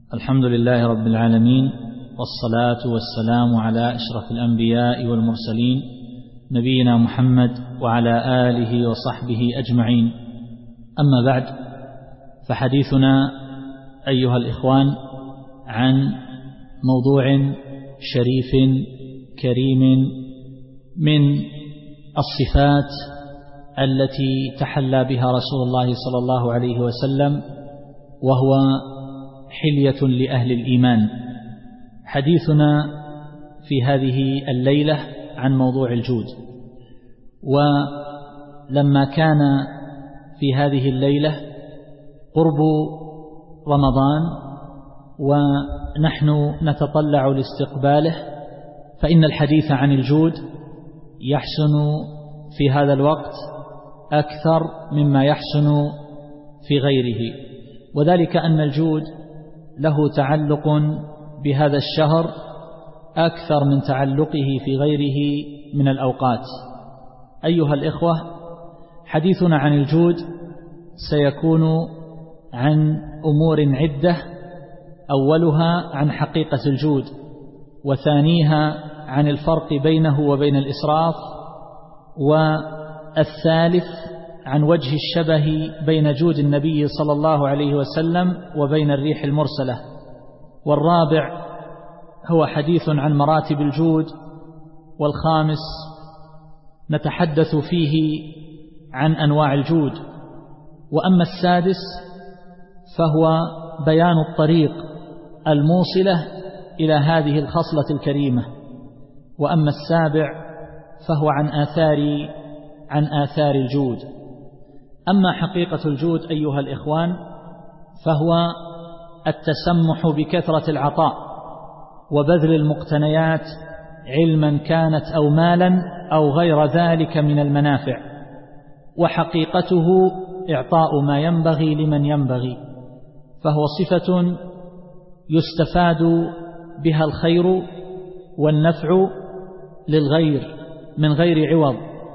الحمد لله رب العالمين، والصلاة والسلام على أشرف الأنبياء والمرسلين نبينا محمد وعلى آله وصحبه أجمعين. أما بعد، فحديثنا أيها الإخوان عن موضوع شريف كريم من الصفات التي تحلى بها رسول الله صلى الله عليه وسلم، وهو حلية لأهل الإيمان. حديثنا في هذه الليلة عن موضوع الجود. ولما كان في هذه الليلة قرب رمضان ونحن نتطلع لاستقباله، فإن الحديث عن الجود يحسن في هذا الوقت أكثر مما يحسن في غيره، وذلك أن الجود له تعلق بهذا الشهر أكثر من تعلقه في غيره من الأوقات. أيها الإخوة، حديثنا عن الجود سيكون عن أمور عدة، أولها عن حقيقة الجود، وثانيها عن الفرق بينه وبين الإسراف، والثالث عن وجه الشبه بين جود النبي صلى الله عليه وسلم وبين الريح المرسلة، والرابع هو حديث عن مراتب الجود، والخامس نتحدث فيه عن أنواع الجود، وأما السادس فهو بيان الطريق الموصلة إلى هذه الخصلة الكريمة، وأما السابع فهو عن آثار الجود. أما حقيقة الجود أيها الإخوان فهو التسمح بكثرة العطاء وبذل المقتنيات، علما كانت أو مالا أو غير ذلك من المنافع، وحقيقته إعطاء ما ينبغي لمن ينبغي، فهو صفة يستفاد بها الخير والنفع للغير من غير عوض.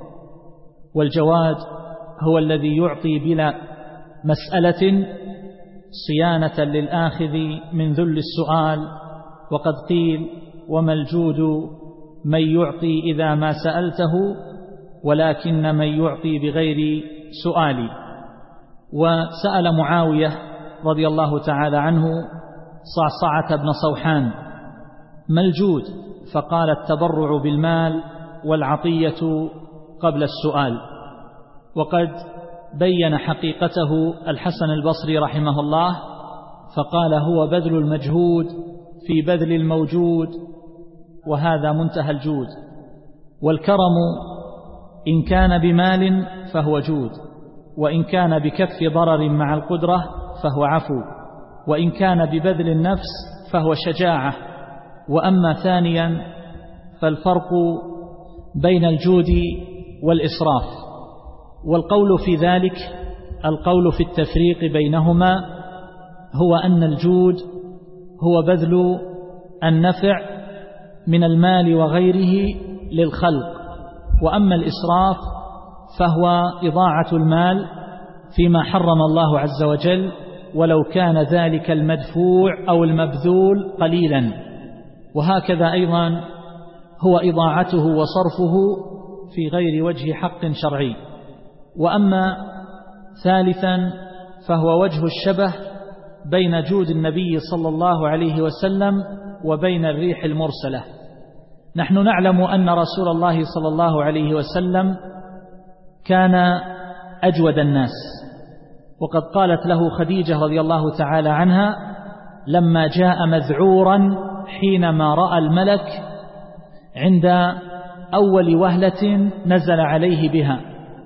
والجواد هو الذي يعطي بلا مسألة صيانة للآخذ من ذل السؤال، وقد قيل: وما الجود من يعطي إذا ما سألته، ولكن من يعطي بغير سؤال. وسأل معاوية رضي الله تعالى عنه صعصعة بن صوحان: ما الجود؟ فقال: التبرع بالمال والعطية قبل السؤال. وقد بين حقيقته الحسن البصري رحمه الله فقال: هو بذل المجهود في بذل الموجود، وهذا منتهى الجود. والكرم إن كان بمال فهو جود، وإن كان بكف ضرر مع القدرة فهو عفو، وإن كان ببذل النفس فهو شجاعة. وأما ثانيا فالفرق بين الجود والإسراف، والقول في ذلك القول في التفريق بينهما هو أن الجود هو بذل النفع من المال وغيره للخلق، وأما الإسراف فهو إضاعة المال فيما حرم الله عز وجل، ولو كان ذلك المدفوع أو المبذول قليلا. وهكذا أيضا هو إضاعته وصرفه في غير وجه حق شرعي. وأما ثالثا فهو وجه الشبه بين جود النبي صلى الله عليه وسلم وبين الريح المرسلة. نحن نعلم أن رسول الله صلى الله عليه وسلم كان أجود الناس، وقد قالت له خديجة رضي الله تعالى عنها لما جاء مذعورا حينما رأى الملك عند أول وهلة نزل عليه بها،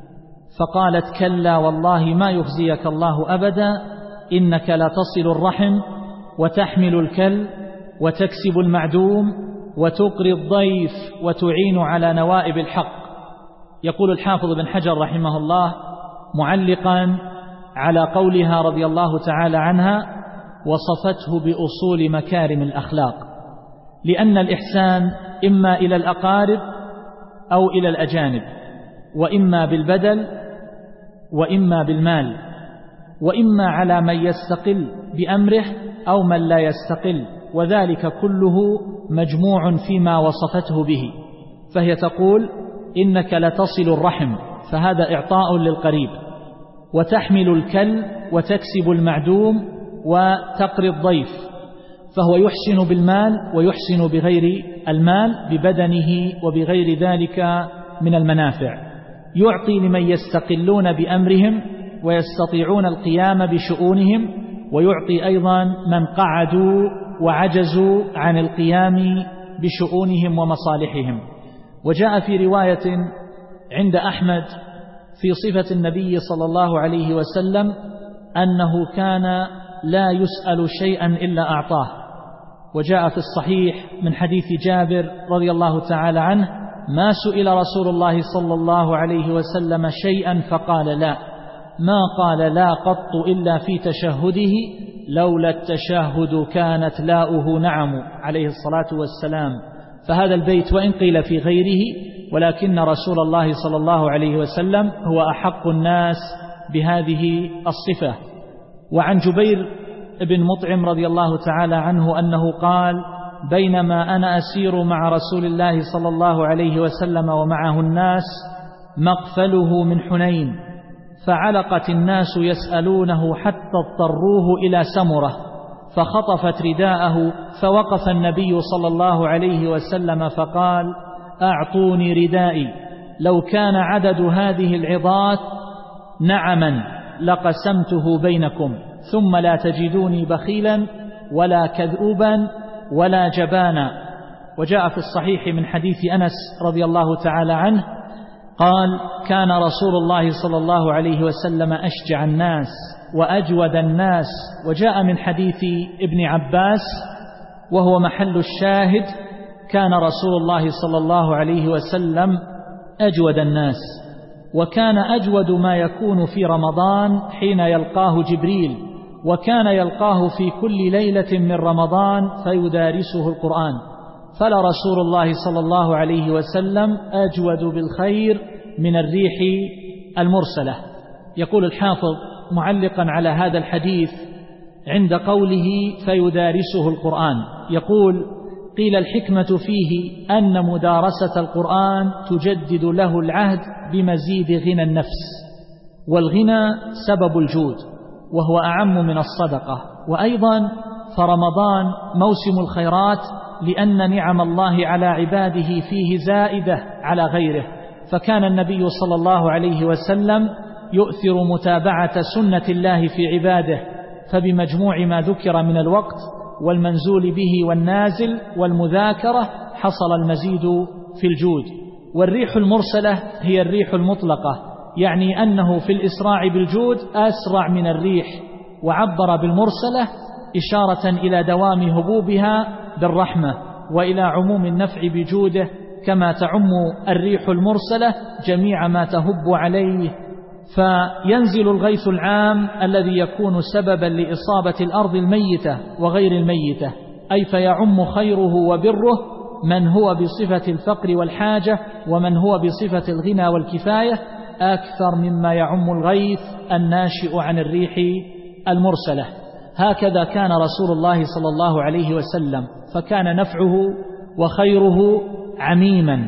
فقالت: كلا والله ما يخزيك الله أبدا، إنك لا تصل الرحم وتحمل الكل وتكسب المعدوم وتقري الضيف وتعين على نوائب الحق. يقول الحافظ بن حجر رحمه الله معلقا على قولها رضي الله تعالى عنها: وصفته بأصول مكارم الأخلاق، لأن الإحسان إما إلى الأقارب أو إلى الأجانب، وإما بالبدل وإما بالمال، وإما على من يستقل بأمره أو من لا يستقل، وذلك كله مجموع فيما وصفته به. فهي تقول إنك لتصل الرحم، فهذا إعطاء للقريب، وتحمل الكل، وتكسب المعدوم، وتقري الضيف، فهو يحسن بالمال ويحسن بغير المال، ببدنه وبغير ذلك من المنافع. يعطي لمن يستقلون بأمرهم ويستطيعون القيام بشؤونهم، ويعطي أيضا من قعدوا وعجزوا عن القيام بشؤونهم ومصالحهم. وجاء في رواية عند أحمد في صفة النبي صلى الله عليه وسلم أنه كان لا يسأل شيئا إلا أعطاه. وجاء في الصحيح من حديث جابر رضي الله تعالى عنه: ما سئل رسول الله صلى الله عليه وسلم شيئا فقال لا، ما قال لا قط إلا في تشهده، لولا التشهد كانت لاؤه نعم، عليه الصلاة والسلام. فهذا البيت وإن قيل في غيره، ولكن رسول الله صلى الله عليه وسلم هو أحق الناس بهذه الصفة. وعن جبير بن مطعم رضي الله تعالى عنه أنه قال: بينما أنا أسير مع رسول الله صلى الله عليه وسلم ومعه الناس مقفله من حنين، فعلقت الناس يسألونه حتى اضطروه إلى سمرة، فخطفت رداءه، فوقف النبي صلى الله عليه وسلم فقال: أعطوني ردائي، لو كان عدد هذه العظات نعما لقسمته بينكم، ثم لا تجدوني بخيلا ولا كذوبا ولا جبانا. وجاء في الصحيح من حديث أنس رضي الله تعالى عنه قال: كان رسول الله صلى الله عليه وسلم أشجع الناس وأجود الناس. وجاء من حديث ابن عباس وهو محل الشاهد: كان رسول الله صلى الله عليه وسلم أجود الناس. وكان أجود ما يكون في رمضان حين يلقاه جبريل، وكان يلقاه في كل ليلة من رمضان فيدارسه القرآن، فلا رسول الله صلى الله عليه وسلم أجود بالخير من الريح المرسلة. يقول الحافظ معلقا على هذا الحديث عند قوله فيدارسه القرآن، يقول: قيل الحكمة فيه أن مدارسة القرآن تجدد له العهد بمزيد غنى النفس، والغنى سبب الجود وهو أعم من الصدقة. وأيضا فرمضان موسم الخيرات، لأن نعم الله على عباده فيه زائدة على غيره، فكان النبي صلى الله عليه وسلم يؤثر متابعة سنة الله في عباده، فبمجموع ما ذكر من الوقت والمنزول به والنازل والمذاكرة حصل المزيد في الجود. والريح المرسلة هي الريح المطلقة، يعني أنه في الإسراع بالجود أسرع من الريح، وعبر بالمرسلة إشارة إلى دوام هبوبها بالرحمة وإلى عموم النفع بجوده، كما تعم الريح المرسلة جميع ما تهب عليه، فينزل الغيث العام الذي يكون سببا لإصابة الأرض الميتة وغير الميتة، أي فيعم خيره وبره من هو بصفة الفقر والحاجة، ومن هو بصفة الغنى والكفاية، أكثر مما يعم الغيث الناشئ عن الريح المرسلة. هكذا كان رسول الله صلى الله عليه وسلم، فكان نفعه وخيره عميما.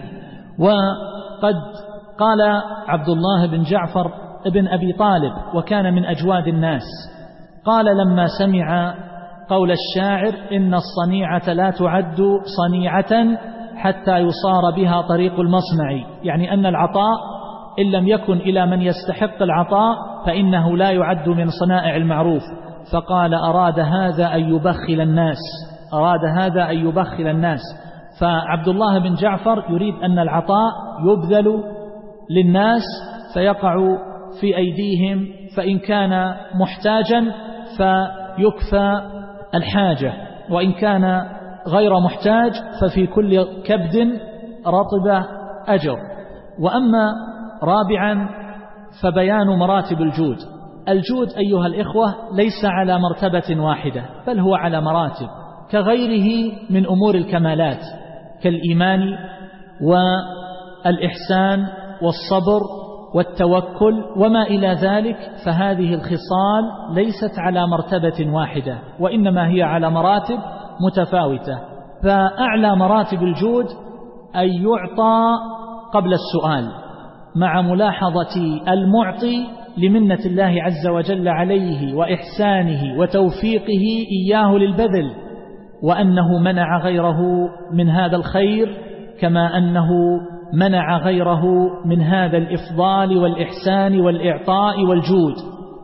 وقد قال عبد الله بن جعفر ابن أبي طالب، وكان من أجواد الناس، قال لما سمع قول الشاعر: إن الصنيعة لا تعد صنيعة حتى يصار بها طريق المصنع، يعني أن العطاء إن لم يكن إلى من يستحق العطاء فإنه لا يعد من صنائع المعروف. فقال: أراد هذا أن يبخل الناس، أراد هذا أن يبخل الناس. فعبد الله بن جعفر يريد أن العطاء يبذل للناس فيقع في أيديهم، فإن كان محتاجا فيكفى الحاجة، وإن كان غير محتاج ففي كل كبد رطب أجر. وأما رابعا فبيان مراتب الجود. الجود أيها الإخوة ليس على مرتبة واحدة، بل هو على مراتب، كغيره من أمور الكمالات كالإيمان والإحسان والصبر والتوكل وما إلى ذلك، فهذه الخصال ليست على مرتبة واحدة، وإنما هي على مراتب متفاوتة. فأعلى مراتب الجود أن يعطى قبل السؤال، مع ملاحظة المعطي لمنة الله عز وجل عليه وإحسانه وتوفيقه إياه للبذل، وأنه منع غيره من هذا الخير كما أنه منع غيره من هذا الإفضال والإحسان والإعطاء والجود.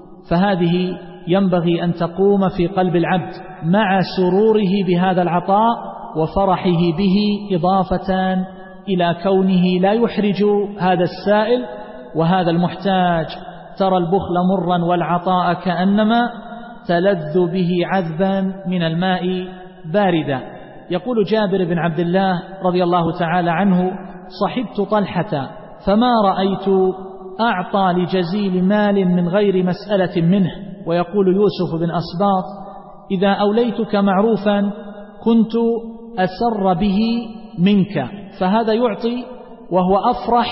فهذه ينبغي أن تقوم في قلب العبد مع سروره بهذا العطاء وفرحه به، إضافة إلى كونه لا يحرج هذا السائل وهذا المحتاج. ترى البخل مرا والعطاء كأنما تلذ به عذبا من الماء باردا. يقول جابر بن عبد الله رضي الله تعالى عنه: صحبت طلحة فما رأيت أعطى لجزيل مال من غير مسألة منه. ويقول يوسف بن أسباط: إذا أوليتك معروفا كنت أسر به منك. فهذا يعطي وهو أفرح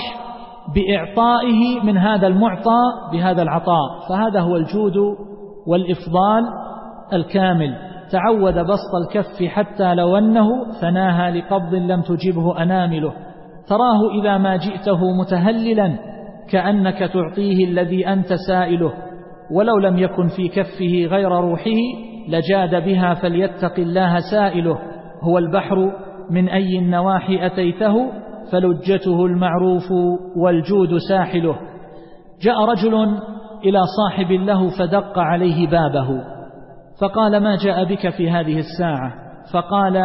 بإعطائه من هذا المعطى بهذا العطاء، فهذا هو الجود والإفضال الكامل. تعود بسط الكف حتى لو أنه ثناها لقبض لم تجبه أنامله. تراه إذا ما جئته متهللا كأنك تعطيه الذي أنت سائله، ولو لم يكن في كفه غير روحه لجاد بها فليتق الله سائله. هو البحر من أي النواحي أتيته فلجته المعروف والجود ساحله. جاء رجل إلى صاحب له فدق عليه بابه فقال: ما جاء بك في هذه الساعة؟ فقال: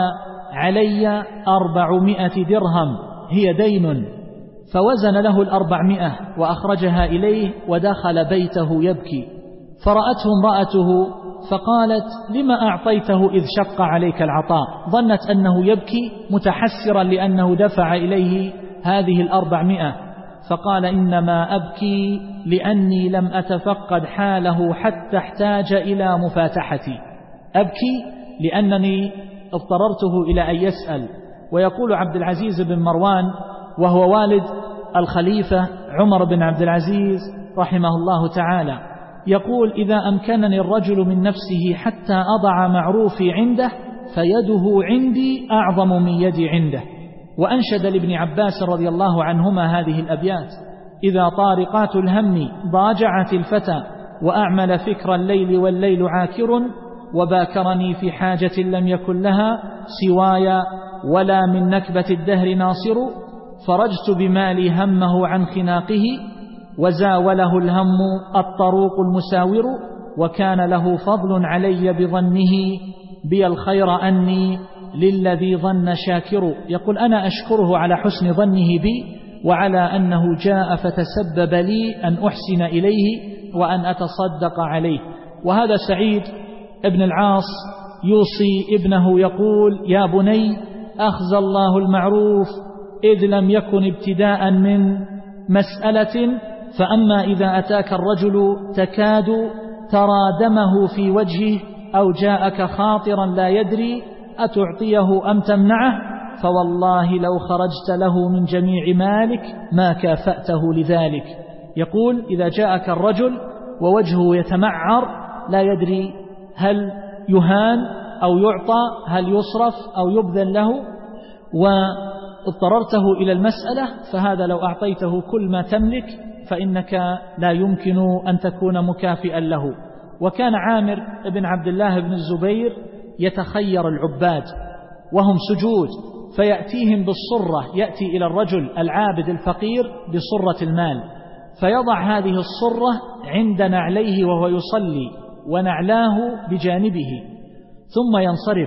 علي 400 درهم هي دين. فوزن له 400 وأخرجها إليه ودخل بيته يبكي، فرأته امرأته فقالت: لما أعطيته إذ شق عليك العطاء؟ ظنت أنه يبكي متحسرا لأنه دفع إليه هذه 400. فقال: إنما أبكي لأني لم أتفقد حاله حتى احتاج إلى مفاتحتي. أبكي لأنني اضطررته إلى أن يسأل. ويقول عبد العزيز بن مروان وهو والد الخليفة عمر بن عبد العزيز رحمه الله تعالى، يقول: إذا أمكنني الرجل من نفسه حتى أضع معروفي عنده فيده عندي أعظم من يدي عنده. وأنشد لابن عباس رضي الله عنهما هذه الأبيات: إذا طارقات الهم ضاجعت الفتى وأعمل فكر الليل والليل عاكر، وباكرني في حاجة لم يكن لها سواي ولا من نكبة الدهر ناصر، فرجت بمالي همه عن خناقه وزاوله الهم الطروق المساور، وكان له فضل علي بظنه بي الخير أني للذي ظن شاكر. يقول: أنا أشكره على حسن ظنه بي وعلى أنه جاء فتسبب لي أن أحسن إليه وأن أتصدق عليه. وهذا سعيد ابن العاص يوصي ابنه يقول: يا بني أخزى الله المعروف إذ لم يكن ابتداء من مسألة، فأما إذا أتاك الرجل تكاد ترى دمه في وجهه أو جاءك خاطرا لا يدري أتعطيه أم تمنعه، فوالله لو خرجت له من جميع مالك ما كافأته لذلك. يقول: إذا جاءك الرجل ووجهه يتمعر لا يدري هل يهان أو يعطى، هل يصرف أو يبذل له، واضطررته إلى المسألة، فهذا لو أعطيته كل ما تملك فإنك لا يمكن أن تكون مكافئا له. وكان عامر بن عبد الله بن الزبير يتخير العباد وهم سجود فيأتيهم بالصرة، يأتي إلى الرجل العابد الفقير بصرة المال فيضع هذه الصرة عند نعليه وهو يصلي ونعلاه بجانبه ثم ينصرف.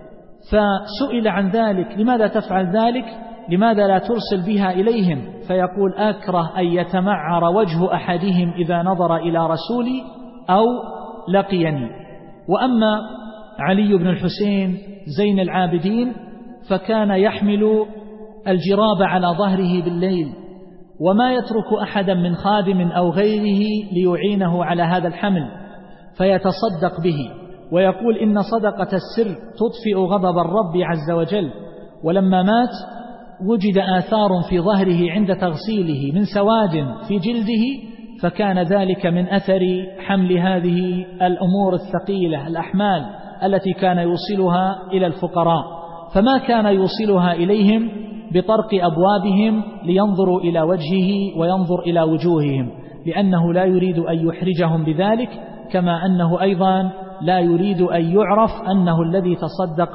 فسئل عن ذلك: لماذا تفعل ذلك؟ لماذا لا ترسل بها إليهم؟ فيقول: أكره أن يتمعر وجه أحدهم إذا نظر إلى رسولي أو لقيني. وأما علي بن الحسين زين العابدين فكان يحمل الجراب على ظهره بالليل وما يترك أحدا من خادم أو غيره ليعينه على هذا الحمل فيتصدق به. ويقول: إن صدقة السر تطفئ غضب الرب عز وجل. ولما مات وجد آثار في ظهره عند تغسيله من سواد في جلده، فكان ذلك من أثر حمل هذه الأمور الثقيلة الأحمال التي كان يوصلها إلى الفقراء، فما كان يوصلها إليهم بطرق أبوابهم لينظروا إلى وجهه وينظر إلى وجوههم، لأنه لا يريد أن يحرجهم بذلك، كما أنه أيضا لا يريد أن يعرف أنه الذي تصدق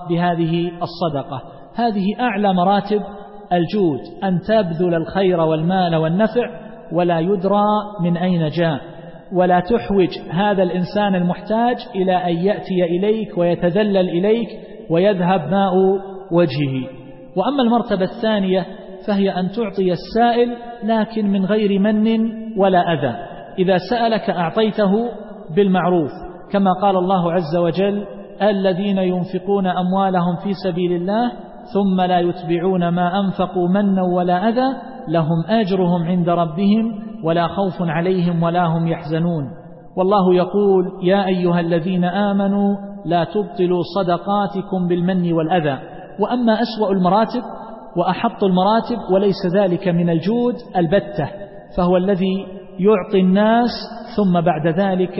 بهذه الصدقة. هذه أعلى مراتب الجود، أن تبذل الخير والمال والنفع ولا يدرى من أين جاء، ولا تحوج هذا الإنسان المحتاج إلى أن يأتي إليك ويتذلل إليك ويذهب ماء وجهه. وأما المرتبة الثانية فهي أن تعطي السائل لكن من غير من ولا أذى. إذا سألك أعطيته بالمعروف، كما قال الله عز وجل: الذين ينفقون أموالهم في سبيل الله ثم لا يتبعون ما أنفقوا منا ولا أذى لهم أجرهم عند ربهم ولا خوف عليهم ولا هم يحزنون. والله يقول: يا أيها الذين آمنوا لا تبطلوا صدقاتكم بالمن والأذى. وأما أسوأ المراتب وأحط المراتب وليس ذلك من الجود البتة، فهو الذي يعطي الناس ثم بعد ذلك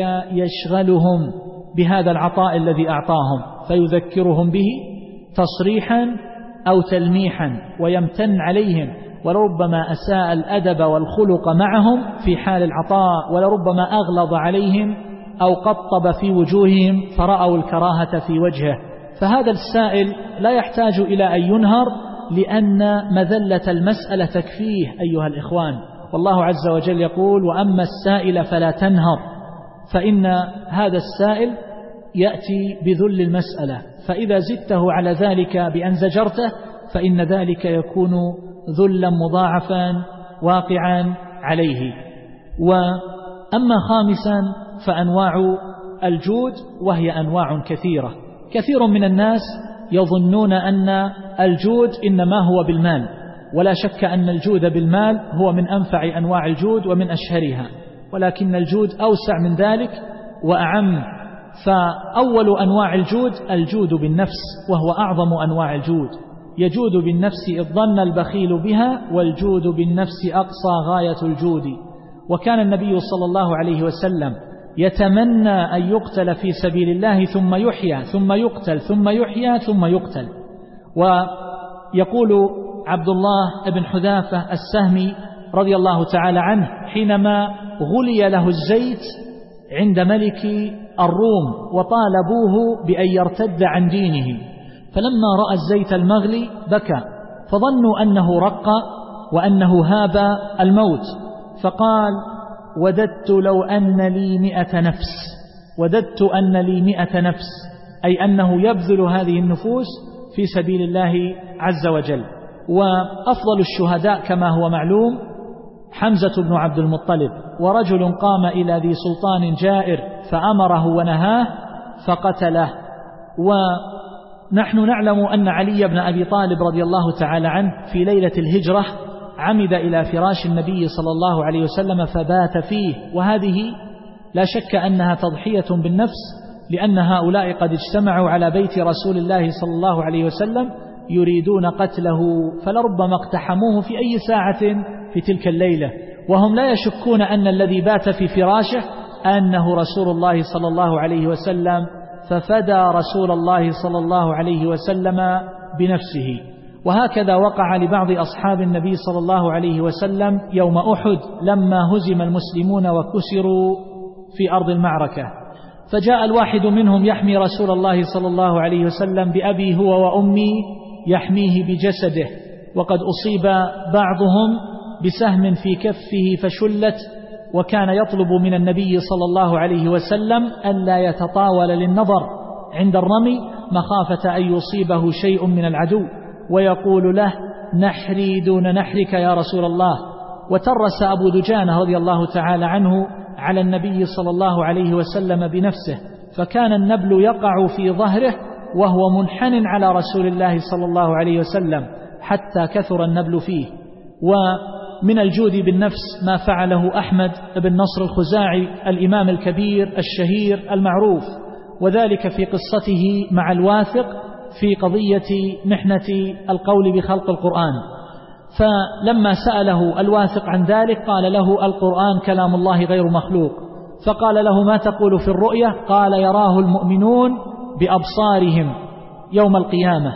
يشغلهم بهذا العطاء الذي أعطاهم، فيذكرهم به تصريحا أو تلميحا ويمتن عليهم، ولربما أساء الأدب والخلق معهم في حال العطاء، ولربما أغلظ عليهم أو قطب في وجوههم فرأوا الكراهة في وجهه. فهذا السائل لا يحتاج إلى أن ينهر، لأن مذلة المسألة تكفيه أيها الإخوان. والله عز وجل يقول: وأما السائل فلا تنهر، فإن هذا السائل يأتي بذل المسألة، فإذا زدته على ذلك بأن زجرته فإن ذلك يكون ذلا مضاعفا واقعا عليه. وأما خامسا فأنواع الجود، وهي أنواع كثيرة. كثير من الناس يظنون أن الجود إنما هو بالمال، ولا شك أن الجود بالمال هو من أنفع أنواع الجود ومن أشهرها، ولكن الجود أوسع من ذلك وأعم. فأول أنواع الجود الجود بالنفس، وهو أعظم أنواع الجود. يجود بالنفس إذ ظن البخيل بها، والجود بالنفس أقصى غاية الجود. وكان النبي صلى الله عليه وسلم يتمنى أن يقتل في سبيل الله ثم يحيى ثم يقتل ثم يحيى ثم يقتل. ويقول عبد الله بن حذافة السهمي رضي الله تعالى عنه حينما غلي له الزيت عند ملك الروم وطالبوه بأن يرتد عن دينه، فلما رأى الزيت المغلي بكى، فظنوا أنه رق وأنه هاب الموت، فقال: وددت لو أن لي 100 نفس، وددت أن لي 100 نفس، أي أنه يبذل هذه النفوس في سبيل الله عز وجل. وأفضل الشهداء كما هو معلوم حمزة بن عبد المطلب، ورجل قام إلى ذي سلطان جائر فأمره ونهاه فقتله. ونحن نعلم أن علي بن أبي طالب رضي الله تعالى عنه في ليلة الهجرة عمد إلى فراش النبي صلى الله عليه وسلم فبات فيه، وهذه لا شك أنها تضحية بالنفس، لأن هؤلاء قد اجتمعوا على بيت رسول الله صلى الله عليه وسلم يريدون قتله، فلربما اقتحموه في أي ساعة في تلك الليلة، وهم لا يشكون أن الذي بات في فراشه أنه رسول الله صلى الله عليه وسلم، ففدى رسول الله صلى الله عليه وسلم بنفسه. وهكذا وقع لبعض أصحاب النبي صلى الله عليه وسلم يوم أحد لما هزم المسلمون وكسروا في أرض المعركة، فجاء الواحد منهم يحمي رسول الله صلى الله عليه وسلم بأبي هو وأمي، يحميه بجسده، وقد أصيب بعضهم بسهم في كفه فشلت، وكان يطلب من النبي صلى الله عليه وسلم ألا يتطاول للنظر عند الرمي مخافة أن يصيبه شيء من العدو، ويقول له: نحري دون نحرك يا رسول الله. وترس أبو دجانة رضي الله تعالى عنه على النبي صلى الله عليه وسلم بنفسه، فكان النبل يقع في ظهره وهو منحن على رسول الله صلى الله عليه وسلم حتى كثر النبل فيه. ومن الجود بالنفس ما فعله أحمد بن نصر الخزاعي الإمام الكبير الشهير المعروف، وذلك في قصته مع الواثق في قضية محنة القول بخلق القرآن، فلما سأله الواثق عن ذلك قال له القرآن كلام الله غير مخلوق. فقال له ما تقول في الرؤية؟ قال يراه المؤمنون بأبصارهم يوم القيامة.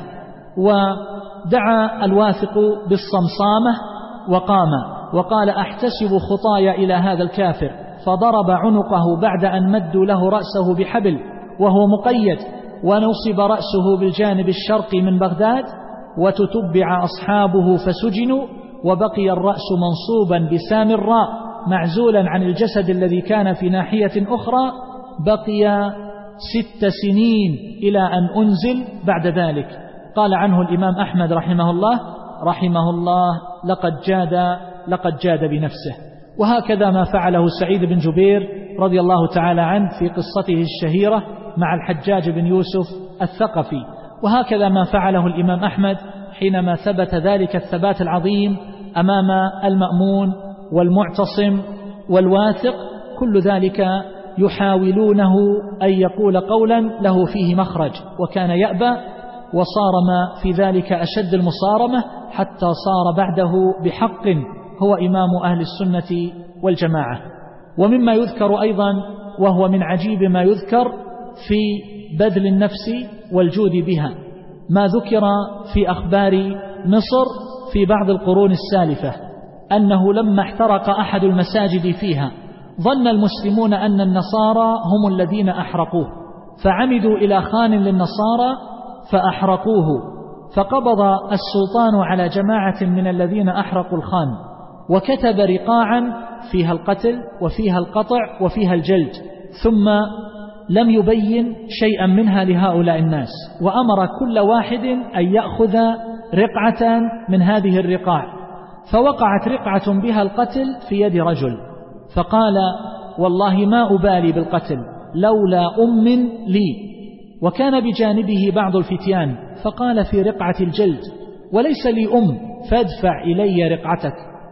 ودعا الواثق بالصمصامة وقام وقال أحتسب خطايا إلى هذا الكافر، فضرب عنقه بعد أن مدوا له رأسه بحبل وهو مقيد، ونصب رأسه بالجانب الشرقي من بغداد، وتتبع أصحابه فسجنوا، وبقي الرأس منصوبا بسامراء معزولا عن الجسد الذي كان في ناحية أخرى، بقي 6 سنين إلى أن أنزل بعد ذلك. قال عنه الإمام أحمد رحمه الله لقد جاد بنفسه. وهكذا ما فعله سعيد بن جبير رضي الله تعالى عنه في قصته الشهيرة مع الحجاج بن يوسف الثقفي، وهكذا ما فعله الإمام أحمد حينما ثبت ذلك الثبات العظيم أمام المأمون والمعتصم والواثق. كل ذلك يحاولونه أن يقول قولا له فيه مخرج، وكان يأبى، وصارم في ذلك أشد المصارمة حتى صار بعده بحق هو إمام أهل السنة والجماعة. ومما يذكر أيضا، وهو من عجيب ما يذكر في بذل النفس والجود بها، ما ذكر في أخبار مصر في بعض القرون السالفة أنه لما احترق أحد المساجد فيها ظن المسلمون أن النصارى هم الذين أحرقوه، فعمدوا إلى خان للنصارى فأحرقوه، فقبض السلطان على جماعة من الذين أحرقوا الخان، وكتب رقاعا فيها القتل وفيها القطع وفيها الجلد، ثم لم يبين شيئا منها لهؤلاء الناس، وأمر كل واحد أن يأخذ رقعة من هذه الرقاع، فوقعت رقعة بها القتل في يد رجل، فقال والله ما أبالي بالقتل لولا أم لي. وكان بجانبه بعض الفتيان، فقال في رقعة الجلد وليس لي أم، فادفع إلي رقعتك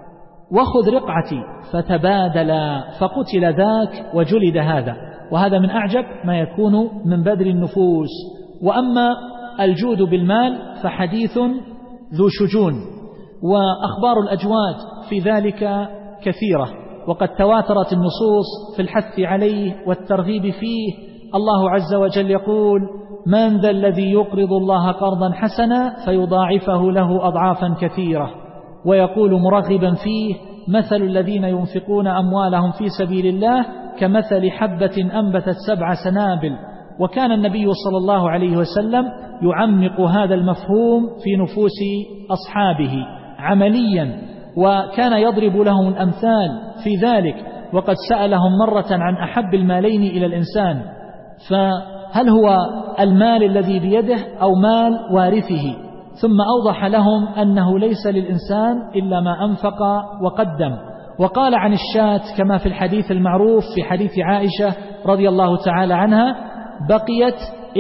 وخذ رقعتي، فتبادلا، فقتل ذاك وجلد هذا. وهذا من أعجب ما يكون من بذل النفوس. وأما الجود بالمال فحديث ذو شجون، وأخبار الأجواد في ذلك كثيرة، وقد تواترت النصوص في الحث عليه والترغيب فيه. الله عز وجل يقول من ذا الذي يقرض الله قرضا حسنا فيضاعفه له أضعافا كثيرة، ويقول مرغبا فيه مثل الذين ينفقون أموالهم في سبيل الله كمثل حبة أنبتت 7 سنابل. وكان النبي صلى الله عليه وسلم يعمق هذا المفهوم في نفوس أصحابه عمليا، وكان يضرب لهم الأمثال في ذلك. وقد سألهم مرة عن أحب المالين إلى الإنسان، فهل هو المال الذي بيده أو مال وارثه؟ ثم أوضح لهم أنه ليس للإنسان إلا ما أنفق وقدم. وقال عن الشاة كما في الحديث المعروف في حديث عائشة رضي الله تعالى عنها بقيت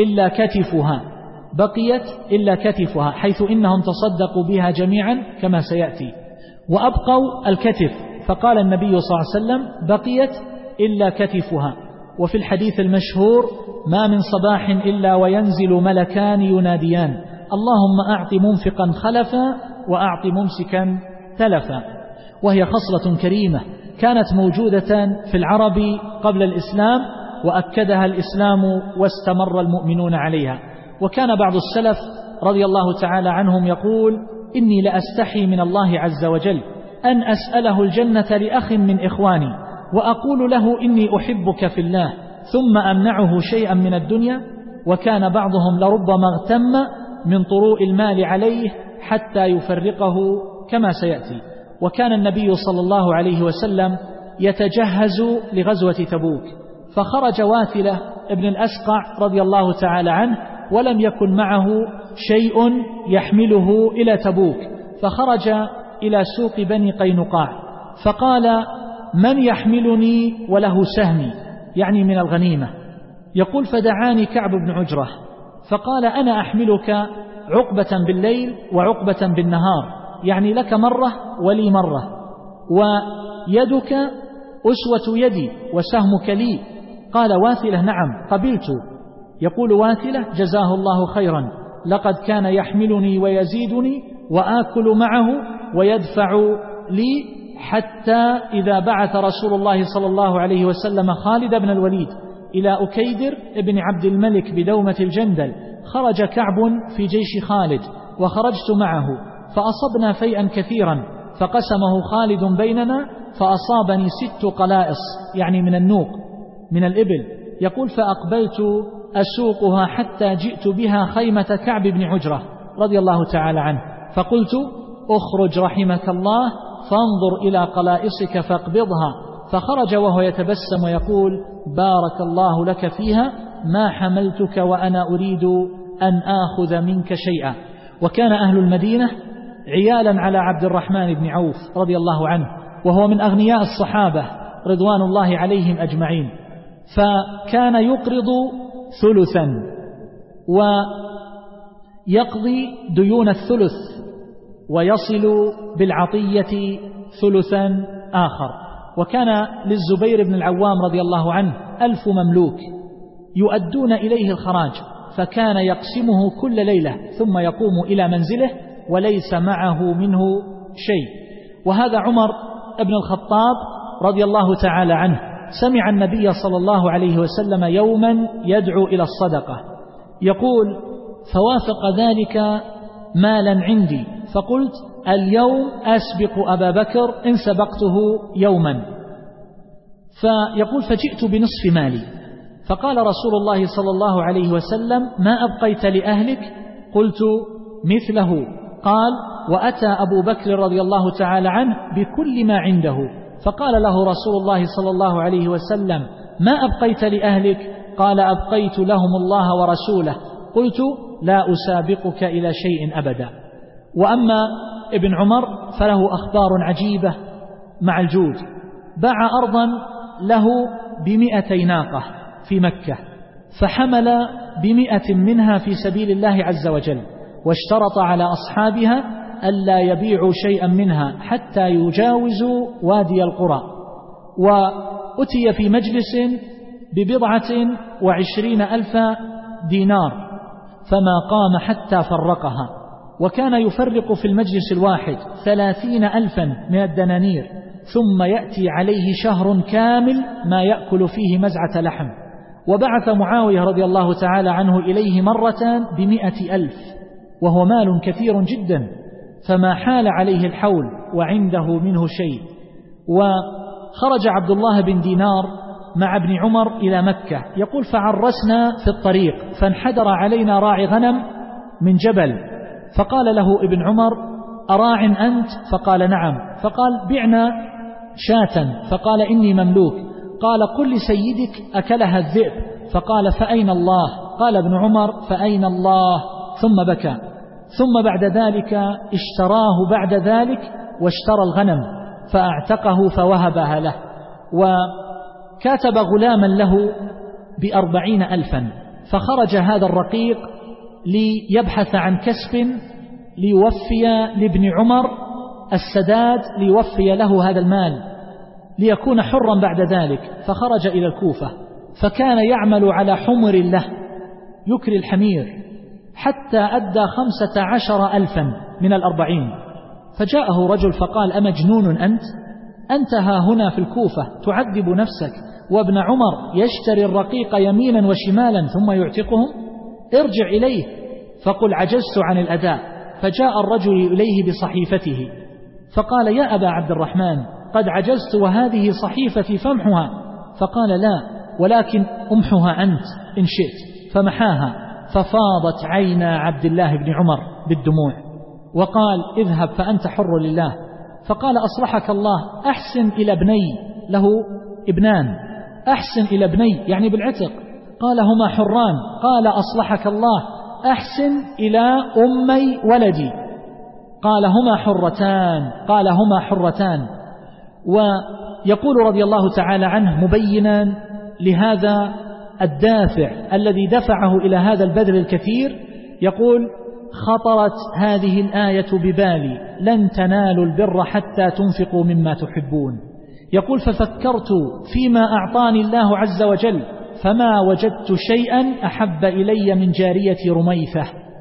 إلا كتفها، حيث إنهم تصدقوا بها جميعا كما سيأتي، وأبقوا الكتف، فقال النبي صلى الله عليه وسلم بقيت إلا كتفها. وفي الحديث المشهور ما من صباح إلا وينزل ملكان يناديان اللهم أعط منفقا خلفا وأعط ممسكا تلفا. وهي خصلة كريمة كانت موجودة في العرب قبل الإسلام، وأكدها الإسلام واستمر المؤمنون عليها. وكان بعض السلف رضي الله تعالى عنهم يقول إني لأستحي من الله عز وجل أن أسأله الجنة لأخ من إخواني وأقول له إني أحبك في الله ثم أمنعه شيئا من الدنيا. وكان بعضهم لربما اغتم من طروء المال عليه حتى يفرقه كما سيأتي. وكان النبي صلى الله عليه وسلم يتجهز لغزوة تبوك، فخرج واثلة ابن الأسقع رضي الله تعالى عنه ولم يكن معه شيء يحمله إلى تبوك، فخرج إلى سوق بني قينقاع فقال من يحملني وله سهمي، يعني من الغنيمة. يقول فدعاني كعب بن عجرة فقال أنا أحملك عقبة بالليل وعقبة بالنهار، يعني لك مرة ولي مرة، ويدك أسوة يدي وسهمك لي. قال واثلة نعم قبلت. يقول واثلة جزاه الله خيرا لقد كان يحملني ويزيدني وآكل معه ويدفع لي، حتى إذا بعث رسول الله صلى الله عليه وسلم خالد بن الوليد إلى أكيدر ابن عبد الملك بدومة الجندل، خرج كعب في جيش خالد وخرجت معه، فأصبنا فيئا كثيرا فقسمه خالد بيننا، فأصابني 6 قلائص يعني من النوق من الإبل. يقول فأقبلت أسوقها حتى جئت بها خيمة كعب بن عجرة رضي الله تعالى عنه، فقلت أخرج رحمك الله فانظر إلى قلائصك فاقبضها، فخرج وهو يتبسم ويقول بارك الله لك فيها، ما حملتك وأنا أريد أن آخذ منك شيئا. وكان أهل المدينة عيالا على عبد الرحمن بن عوف رضي الله عنه، وهو من أغنياء الصحابة رضوان الله عليهم أجمعين، فكان يقرض ثلثا ويقضي ديون الثلث ويصل بالعطية ثلثا آخر. وكان للزبير بن العوام رضي الله عنه 1000 مملوك يؤدون إليه الخراج، فكان يقسمه كل ليلة ثم يقوم إلى منزله وليس معه منه شيء. وهذا عمر بن الخطاب رضي الله تعالى عنه سمع النبي صلى الله عليه وسلم يوما يدعو إلى الصدقة، يقول فوافق ذلك مالا عندي، فقلت اليوم أسبق أبا بكر إن سبقته يوما. فيقول فجئت بنصف مالي، فقال رسول الله صلى الله عليه وسلم ما أبقيت لأهلك؟ قلت مثله. قال وأتى أبو بكر رضي الله تعالى عنه بكل ما عنده، فقال له رسول الله صلى الله عليه وسلم ما أبقيت لأهلك؟ قال أبقيت لهم الله ورسوله. قلت لا أسابقك إلى شيء أبدا. وأما ابن عمر فله أخبار عجيبة مع الجود، باع أرضا له ب200 ناقة في مكة، فحمل ب100 منها في سبيل الله عز وجل، واشترط على أصحابها ألا يبيعوا شيئا منها حتى يجاوزوا وادي القرى. وأتي في مجلس ب20,000 دينار فما قام حتى فرقها، وكان يفرق في المجلس الواحد 30,000 من الدنانير، ثم يأتي عليه شهر كامل ما يأكل فيه مزعة لحم. وبعث معاوية رضي الله تعالى عنه إليه مرة ب100,000، وهو مال كثير جدا، فما حال عليه الحول وعنده منه شيء. وخرج عبد الله بن دينار مع ابن عمر إلى مكة، يقول فعرسنا في الطريق، فانحدر علينا راعي غنم من جبل، فقال له ابن عمر أراع أنت؟ فقال نعم. فقال بعنا شاة، فقال إني مملوك. قال قل لسيدك أكلها الذئب، فقال فأين الله؟ قال ابن عمر فأين الله؟ ثم بكى. ثم بعد ذلك اشتراه بعد ذلك واشترى الغنم فأعتقه فوهبها له، وكاتب غلاما له ب40,000. فخرج هذا الرقيق ليبحث عن كسب ليوفي لابن عمر السداد، ليوفي له هذا المال ليكون حرا بعد ذلك. فخرج إلى الكوفة، فكان يعمل على حمر له يكري الحمير حتى أدى 15,000 من 40. فجاءه رجل فقال أمجنون أنت ها هنا في الكوفة تعذب نفسك، وابن عمر يشتري الرقيق يمينا وشمالا ثم يعتقهم؟ ارجع إليه فقل عجزت عن الأداء. فجاء الرجل إليه بصحيفته فقال يا أبا عبد الرحمن قد عجزت وهذه صحيفتي فامحها. فقال لا، ولكن أمحها أنت إن شئت. فمحاها، ففاضت عينا عبد الله بن عمر بالدموع، وقال اذهب فأنت حر لله. فقال أصلحك الله أحسن إلى ابني، له ابنان، أحسن إلى ابني يعني بالعتق. قال هما حران. قال أصلحك الله أحسن إلى أمي ولدي. قال هما حرتان. قال هما حرتان. ويقول رضي الله تعالى عنه مبينا لهذا الدافع الذي دفعه إلى هذا البذل الكثير، يقول خطرت هذه الآية ببالي لن تنالوا البر حتى تنفقوا مما تحبون. يقول ففكرت فيما أعطاني الله عز وجل فما وجدت شيئا أحب إلي من جارية رميثة،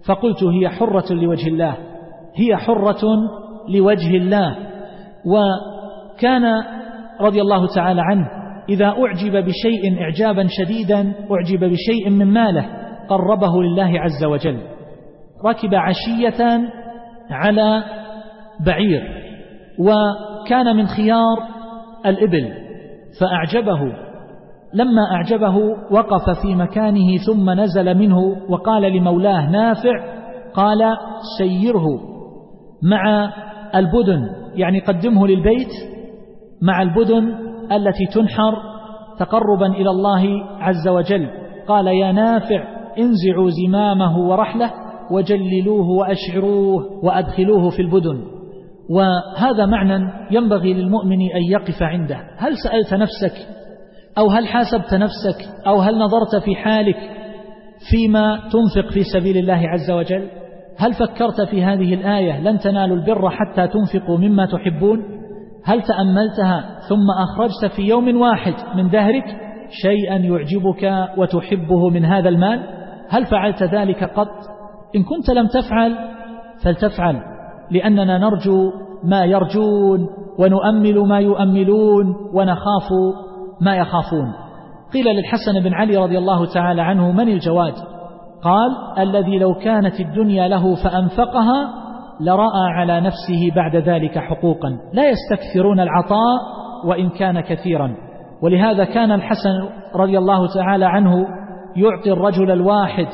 فقلت هي حرة لوجه الله، هي حرة لوجه الله. وكان رضي الله تعالى عنه إذا أعجب بشيء إعجابا شديدا أعجب بشيء من ماله قربه لله عز وجل. ركب عشية على بعير وكان من خيار الإبل فأعجبه، لما أعجبه وقف في مكانه ثم نزل منه وقال لمولاه نافع قال سيره مع البدن، يعني قدمه للبيت مع البدن التي تنحر تقربا إلى الله عز وجل. قال يا نافع انزعوا زمامه ورحله وجللوه وأشعروه وأدخلوه في البدن. وهذا معنى ينبغي للمؤمن أن يقف عنده. هل سألت نفسك أو هل حاسبت نفسك أو هل نظرت في حالك فيما تنفق في سبيل الله عز وجل؟ هل فكرت في هذه الآية لن تنالوا البر حتى تنفقوا مما تحبون؟ هل تأملتها ثم أخرجت في يوم واحد من دهرك شيئا يعجبك وتحبه من هذا المال؟ هل فعلت ذلك قط؟ إن كنت لم تفعل فلتفعل، لأننا نرجو ما يرجون ونؤمل ما يؤملون ونخاف ما يخافون. قيل للحسن بن علي رضي الله تعالى عنه من الجواد؟ قال الذي لو كانت الدنيا له فأنفقها لرأى على نفسه بعد ذلك حقوقا. لا يستكثرون العطاء وإن كان كثيرا. ولهذا كان الحسن رضي الله تعالى عنه يعطي الرجل الواحد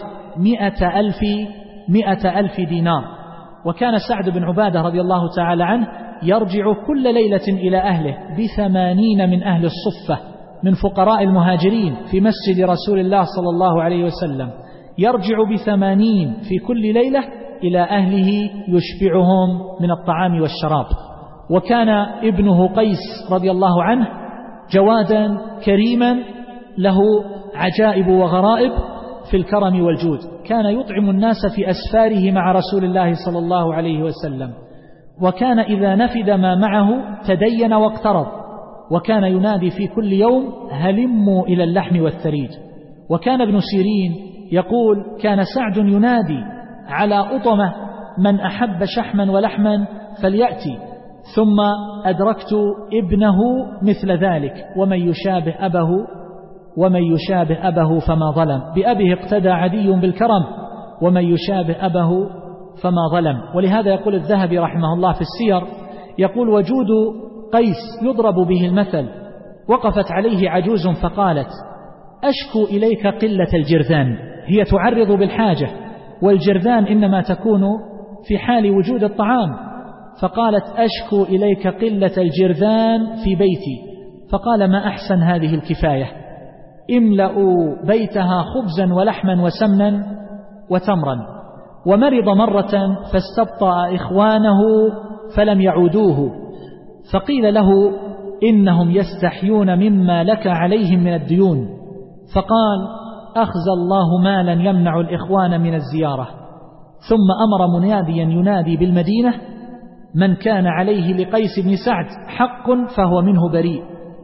100,000 دينار. وكان سعد بن عبادة رضي الله تعالى عنه يرجع كل ليلة إلى أهله ب80 من أهل الصفة من فقراء المهاجرين في مسجد رسول الله صلى الله عليه وسلم، يرجع ب80 في كل ليلة إلى أهله يشبعهم من الطعام والشراب. وكان ابنه قيس رضي الله عنه جوادا كريما له عجائب وغرائب في الكرم والجود، كان يطعم الناس في أسفاره مع رسول الله صلى الله عليه وسلم. وكان إذا نفد ما معه تدين واقترض، وكان ينادي في كل يوم هلموا إلى اللحم والثريد. وكان ابن سيرين يقول كان سعد ينادي على أطمة من أحب شحما ولحما فليأتي، ثم أدركت ابنه مثل ذلك ومن يشابه أبه فما ظلم. بأبيه اقتدى عدي بالكرم ومن يشابه أبه فما ظلم. ولهذا يقول الذهبي رحمه الله في السير يقول وجود قيس يضرب به المثل. وقفت عليه عجوز فقالت أشكو إليك قلة الجرذان، هي تعرض بالحاجة، والجرذان إنما تكون في حال وجود الطعام. فقالت أشكو إليك قلة الجرذان في بيتي. فقال ما أحسن هذه الكفاية، املأوا بيتها خبزا ولحما وسمنا وتمرا. ومرض مرة فاستبطأ إخوانه فلم يعودوه، فقيل له إنهم يستحيون مما لك عليهم من الديون، فقال أخزى الله مالا يمنع الإخوان من الزيارة. ثم أمر مناديا ينادي بالمدينة من كان عليه لقيس بن سعد حق فهو منه بريء.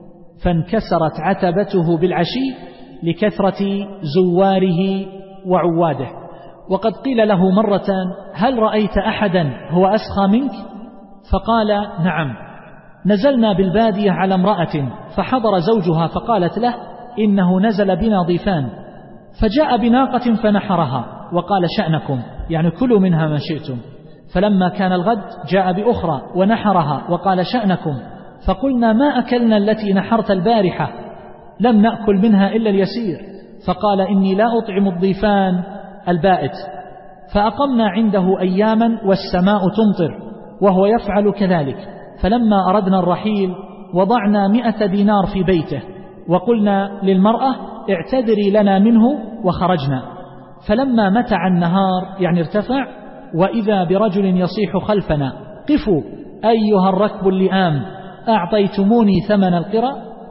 فانكسرت عتبته بالعشي لكثرة زواره وعواده. وقد قيل له مرة هل رأيت أحدا هو أسخى منك؟ فقال نعم، نزلنا بالبادية على امرأة فحضر زوجها فقالت له إنه نزل بنا ضيفان، فجاء بناقة فنحرها وقال شأنكم، يعني كلوا منها ما شئتم. فلما كان الغد جاء بأخرى ونحرها وقال شأنكم، فقلنا ما أكلنا التي نحرت البارحة، لم نأكل منها إلا اليسير. فقال إني لا أطعم الضيفان البائت. فأقمنا عنده أياما والسماء تمطر وهو يفعل كذلك. فلما أردنا الرحيل وضعنا 100 دينار في بيته وقلنا للمرأة اعتذري لنا منه وخرجنا. فلما متع النهار يعني ارتفع وإذا برجل يصيح خلفنا قفوا أيها الركب اللئام أعطيتموني ثمن القرى.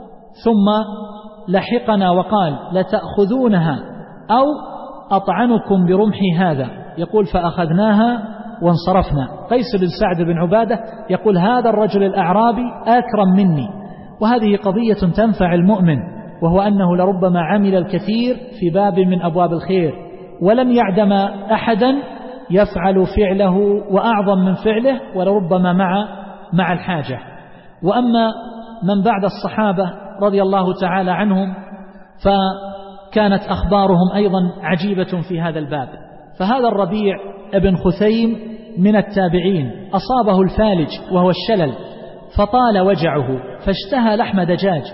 ثم لحقنا وقال لتأخذونها أو أطعنكم برمحي هذا. يقول فأخذناها وانصرفنا. قيس بن سعد بن عبادة يقول هذا الرجل الأعرابي أكرم مني. وهذه قضية تنفع المؤمن، وهو أنه لربما عمل الكثير في باب من أبواب الخير ولم يعدم أحدا يفعل فعله وأعظم من فعله ولربما مع الحاجة. وأما من بعد الصحابة رضي الله تعالى عنهم فكانت أخبارهم أيضا عجيبة في هذا الباب. فهذا الربيع ابن خثيم من التابعين أصابه الفالج وهو الشلل، فطال وجعه فاشتهى لحم دجاج،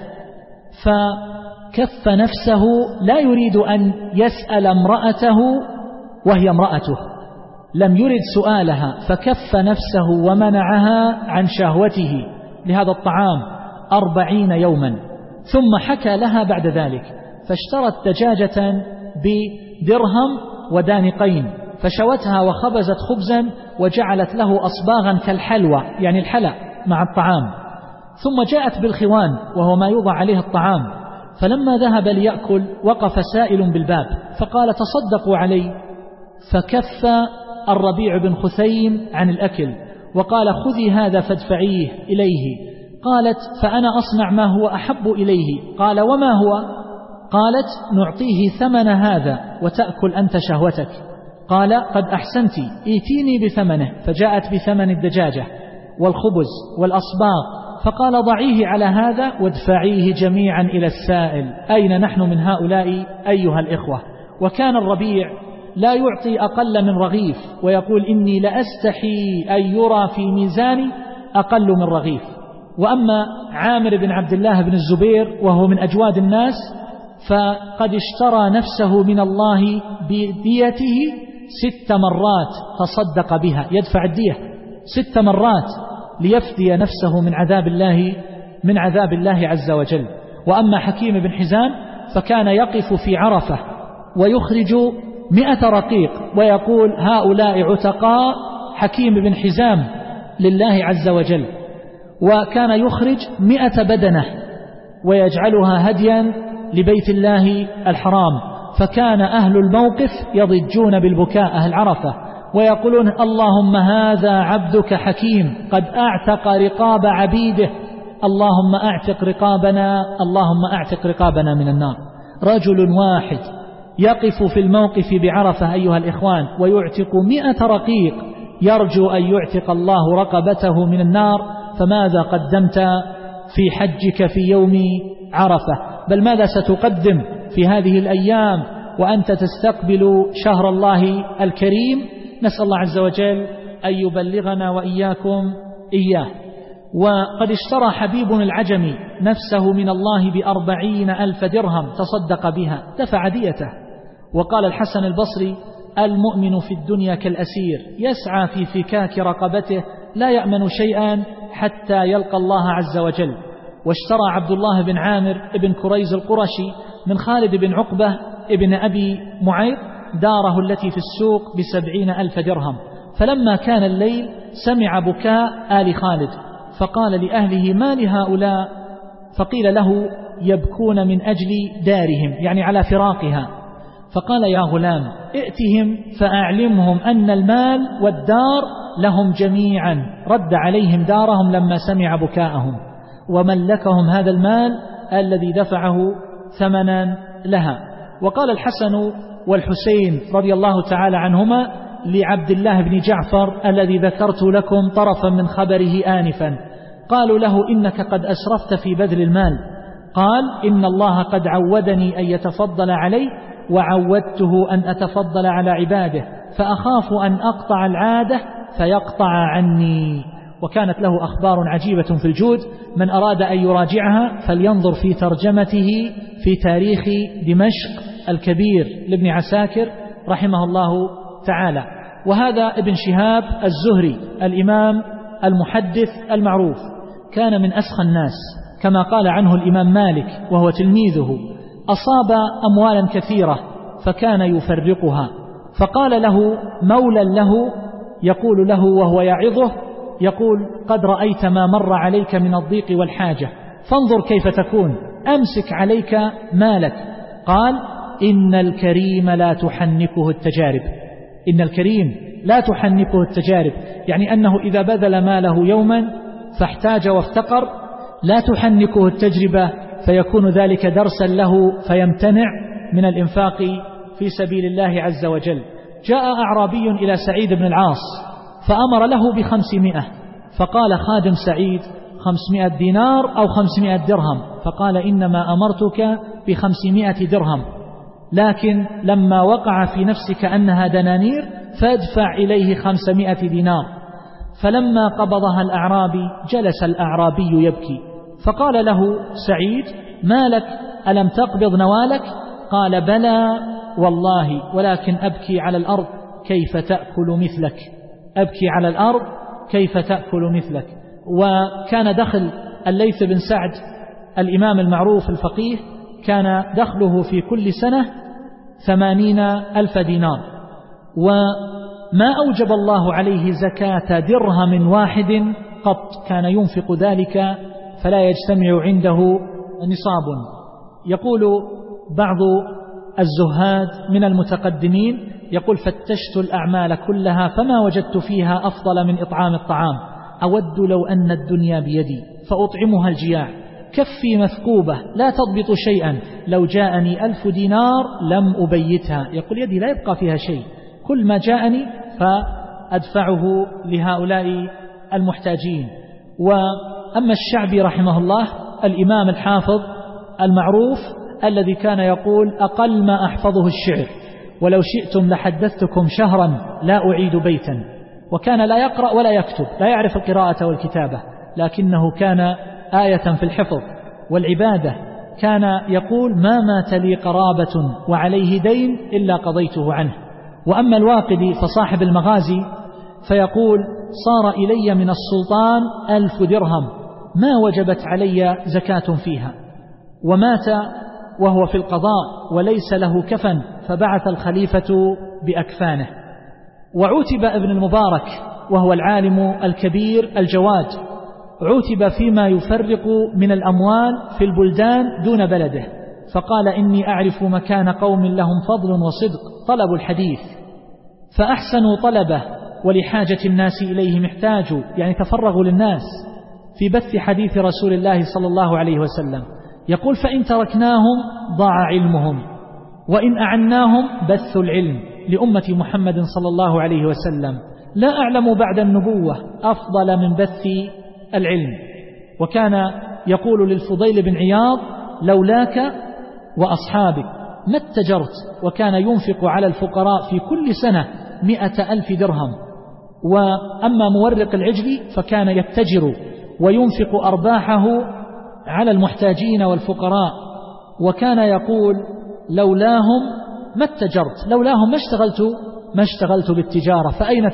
فكف نفسه لا يريد أن يسأل امرأته وهي امرأته، لم يرد سؤالها، فكف نفسه ومنعها عن شهوته لهذا الطعام 40 يوما، ثم حكى لها بعد ذلك، فاشترت دجاجة بدرهم ودانقين فشوتها وخبزت خبزا وجعلت له أصباغا كالحلوى يعني الحلى مع الطعام، ثم جاءت بالخوان وهو ما يوضع عليه الطعام، فلما ذهب ليأكل وقف سائل بالباب فقال تصدقوا علي، فكف الربيع بن خثيم عن الأكل وقال خذي هذا فادفعيه إليه. قالت فأنا أصنع ما هو أحب إليه. قال وما هو؟ قالت نعطيه ثمن هذا وتأكل أنت شهوتك. قال قد أحسنت، ائتيني بثمنه، فجاءت بثمن الدجاجة والخبز والأصباغ، فقال ضعيه على هذا وادفعيه جميعا إلى السائل. أين نحن من هؤلاء أيها الإخوة؟ وكان الربيع لا يعطي أقل من رغيف، ويقول إني لأستحي أن يرى في ميزاني أقل من رغيف. وأما عامر بن عبد الله بن الزبير وهو من أجواد الناس فقد اشترى نفسه من الله بديته 6 مرات تصدق بها، يدفع الدية 6 مرات ليفدي نفسه من عذاب الله عز وجل. وأما حكيم بن حزام فكان يقف في عرفة ويخرج 100 رقيق ويقول هؤلاء عتقاء حكيم بن حزام لله عز وجل، وكان يخرج 100 بدنة ويجعلها هديا لبيت الله الحرام، فكان أهل الموقف يضجون بالبكاء أهل عرفة ويقولون اللهم هذا عبدك حكيم قد أعتق رقاب عبيده، اللهم أعتق رقابنا، اللهم أعتق رقابنا من النار. رجل واحد يقف في الموقف بعرفة أيها الإخوان ويعتق 100 رقيق يرجو أن يعتق الله رقبته من النار، فماذا قدمت في حجك في يوم عرفة؟ بل ماذا ستقدم في هذه الأيام وأنت تستقبل شهر الله الكريم؟ نسأل الله عز وجل أن يبلغنا وإياكم إياه. وقد اشترى حبيب العجمي نفسه من الله ب40,000 درهم تصدق بها، دفع ديته. وقال الحسن البصري المؤمن في الدنيا كالأسير يسعى في فكاك رقبته لا يأمن شيئا حتى يلقى الله عز وجل. واشترى عبد الله بن عامر بن كريز القرشي من خالد بن عقبة ابن أبي معيط داره التي في السوق ب70,000 درهم، فلما كان الليل سمع بكاء آل خالد فقال لأهله ما لهؤلاء؟ فقيل له يبكون من أجل دارهم يعني على فراقها. فقال يا غلام ائتهم فأعلمهم أن المال والدار لهم جميعا. رد عليهم دارهم لما سمع بكاءهم وملكهم هذا المال الذي دفعه ثمنا لها. وقال الحسن والحسين رضي الله تعالى عنهما لعبد الله بن جعفر الذي ذكرت لكم طرفا من خبره آنفا، قالوا له إنك قد أسرفت في بذل المال، قال إن الله قد عودني أن يتفضل علي وعودته أن أتفضل على عباده، فأخاف أن أقطع العادة فيقطع عني. وكانت له أخبار عجيبة في الجود، من أراد أن يراجعها فلينظر في ترجمته في تاريخ دمشق الكبير لابن عساكر رحمه الله تعالى. وهذا ابن شهاب الزهري الإمام المحدث المعروف كان من أسخى الناس كما قال عنه الإمام مالك وهو تلميذه، أصاب أموالا كثيرة فكان يفرقها، فقال له مولى له يقول له وهو يعظه يقول قد رأيت ما مر عليك من الضيق والحاجة فانظر كيف تكون، أمسك عليك مالك. قال إن الكريم لا تحنكه التجارب، إن الكريم لا تحنكه التجارب، يعني أنه إذا بذل ماله يوما فاحتاج وافتقر لا تحنكه التجربة فيكون ذلك درسا له فيمتنع من الإنفاق في سبيل الله عز وجل. جاء أعرابي إلى سعيد بن العاص فأمر له ب500، فقال خادم سعيد 500 دينار أو 500 درهم، فقال إنما أمرتك ب500 درهم، لكن لما وقع في نفسك أنها دنانير فادفع إليه 500 دينار. فلما قبضها الأعرابي جلس الأعرابي يبكي، فقال له سعيد ما لك، ألم تقبض نوالك؟ قال بلى والله، ولكن أبكي على الأرض كيف تأكل مثلك، أبكي على الأرض كيف تأكل مثلك. وكان دخل الليث بن سعد الإمام المعروف الفقيه كان دخله في كل سنة 80,000 دينار، وما أوجب الله عليه زكاة درهم واحد قط، كان ينفق ذلك فلا يجتمع عنده نصاب. يقول بعض الزهاد من المتقدمين يقول فتشت الأعمال كلها فما وجدت فيها أفضل من إطعام الطعام، أود لو أن الدنيا بيدي فأطعمها الجياع، كفي مثقوبة لا تضبط شيئا، لو جاءني 1000 دينار لم أبيتها. يقول يدي لا يبقى فيها شيء، كل ما جاءني فأدفعه لهؤلاء المحتاجين. وأما الشعبي رحمه الله الإمام الحافظ المعروف الذي كان يقول أقل ما أحفظه الشعر، ولو شئتم لحدثتكم شهرا لا أعيد بيتا، وكان لا يقرأ ولا يكتب، لا يعرف القراءة والكتابة، لكنه كان آية في الحفظ والعبادة. كان يقول ما مات لي قرابة وعليه دين إلا قضيته عنه. وأما الواقدي فصاحب المغازي فيقول صار إلي من السلطان 1000 درهم ما وجبت علي زكاة فيها، ومات وهو في القضاء وليس له كفن، فبعث الخليفة بأكفانه. وعوتب ابن المبارك وهو العالم الكبير الجواد، عوتب فيما يفرق من الأموال في البلدان دون بلده، فقال إني أعرف مكان قوم لهم فضل وصدق طلبوا الحديث فأحسنوا طلبه، ولحاجة الناس إليه محتاجوا، يعني تفرغوا للناس في بث حديث رسول الله صلى الله عليه وسلم. يقول فإن تركناهم ضاع علمهم، وإن أعناهم بثوا العلم لأمة محمد صلى الله عليه وسلم. لا أعلم بعد النبوة أفضل من بث العلم. وكان يقول للفضيل بن عياض لولاك وأصحابك ما اتجرت، وكان ينفق على الفقراء في كل سنة 100,000 درهم. وأما مورق العجل فكان يتجر وينفق أرباحه على المحتاجين والفقراء، وكان يقول لولاهم ما اتجرت، لولاهم ما اشتغلت بالتجارة.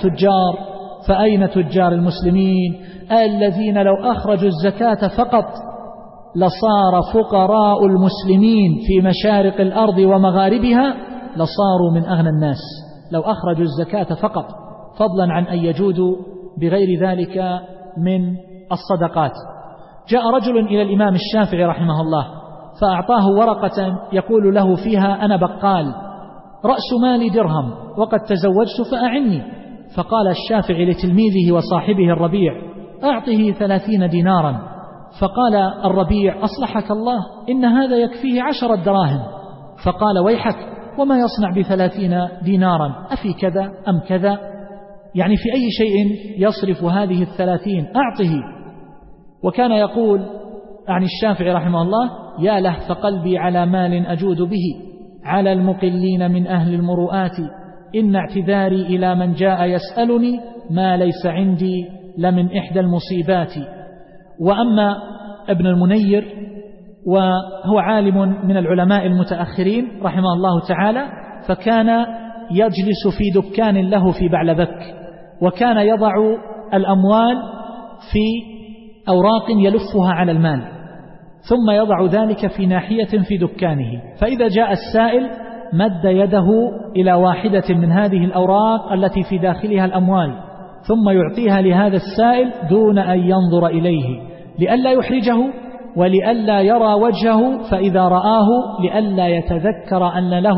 فأين تجار المسلمين الذين لو أخرجوا الزكاة فقط لصار فقراء المسلمين في مشارق الأرض ومغاربها لصاروا من أغنى الناس، لو أخرجوا الزكاة فقط، فضلا عن أن يجودوا بغير ذلك من الصدقات. جاء رجل إلى الإمام الشافعي رحمه الله فأعطاه ورقة يقول له فيها أنا بقال رأس مالي درهم وقد تزوجت فأعني. فقال الشافعي لتلميذه وصاحبه الربيع أعطه 30 دينارا. فقال الربيع أصلحك الله إن هذا يكفيه 10 دراهم. فقال ويحك وما يصنع ب30 دينارا أفي كذا أم كذا، يعني في أي شيء يصرف هذه 30 أعطه. وكان يقول عن الشافعي رحمه الله يا له فقلبي على مال أجود به على المقلين من أهل المروءات، إن اعتذاري إلى من جاء يسألني ما ليس عندي لمن إحدى المصيبات. وأما ابن المنير وهو عالم من العلماء المتأخرين رحمه الله تعالى، فكان يجلس في دكان له في بعلبك، وكان يضع الأموال في أوراق يلفها على المال، ثم يضع ذلك في ناحية في دكانه، فإذا جاء السائل مد يده إلى واحدة من هذه الأوراق التي في داخلها الأموال، ثم يعطيها لهذا السائل دون أن ينظر إليه لئلا يحرجه ولئلا يرى وجهه، فإذا رآه لئلا يتذكر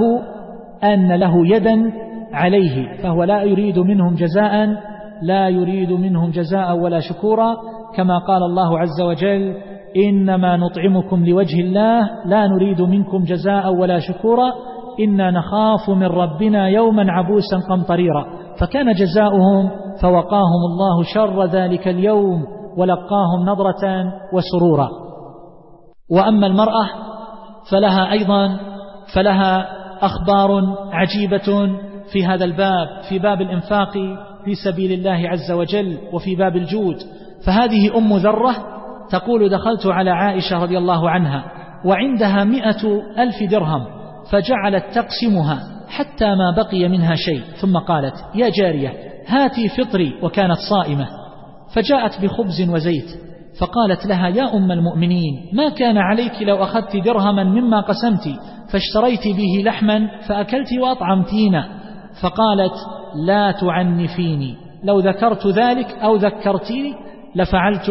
أن له يدا عليه، فهو لا يريد منهم جزاء ولا شكورا، كما قال الله عز وجل إنما نطعمكم لوجه الله لا نريد منكم جزاء ولا شكورا إنا نخاف من ربنا يوما عبوسا قمطريرا، فكان جزاؤهم فوقاهم الله شر ذلك اليوم ولقاهم نضرة وسرورا. وأما المرأة فلها أخبار عجيبة في هذا الباب، في باب الإنفاق في سبيل الله عز وجل وفي باب الجود. فهذه أم ذرة تقول: دخلت على عائشة رضي الله عنها وعندها 100,000 درهم، فجعلت تقسمها حتى ما بقي منها شيء، ثم قالت: يا جارية هاتي فطري، وكانت صائمة، فجاءت بخبز وزيت، فقالت لها: يا أم المؤمنين، ما كان عليك لو أخذت درهما مما قسمت فاشتريت به لحما فأكلت وأطعمتينا؟ فقالت: لا تعنفيني، لو ذكرت ذلك أو ذكرتيني لفعلت.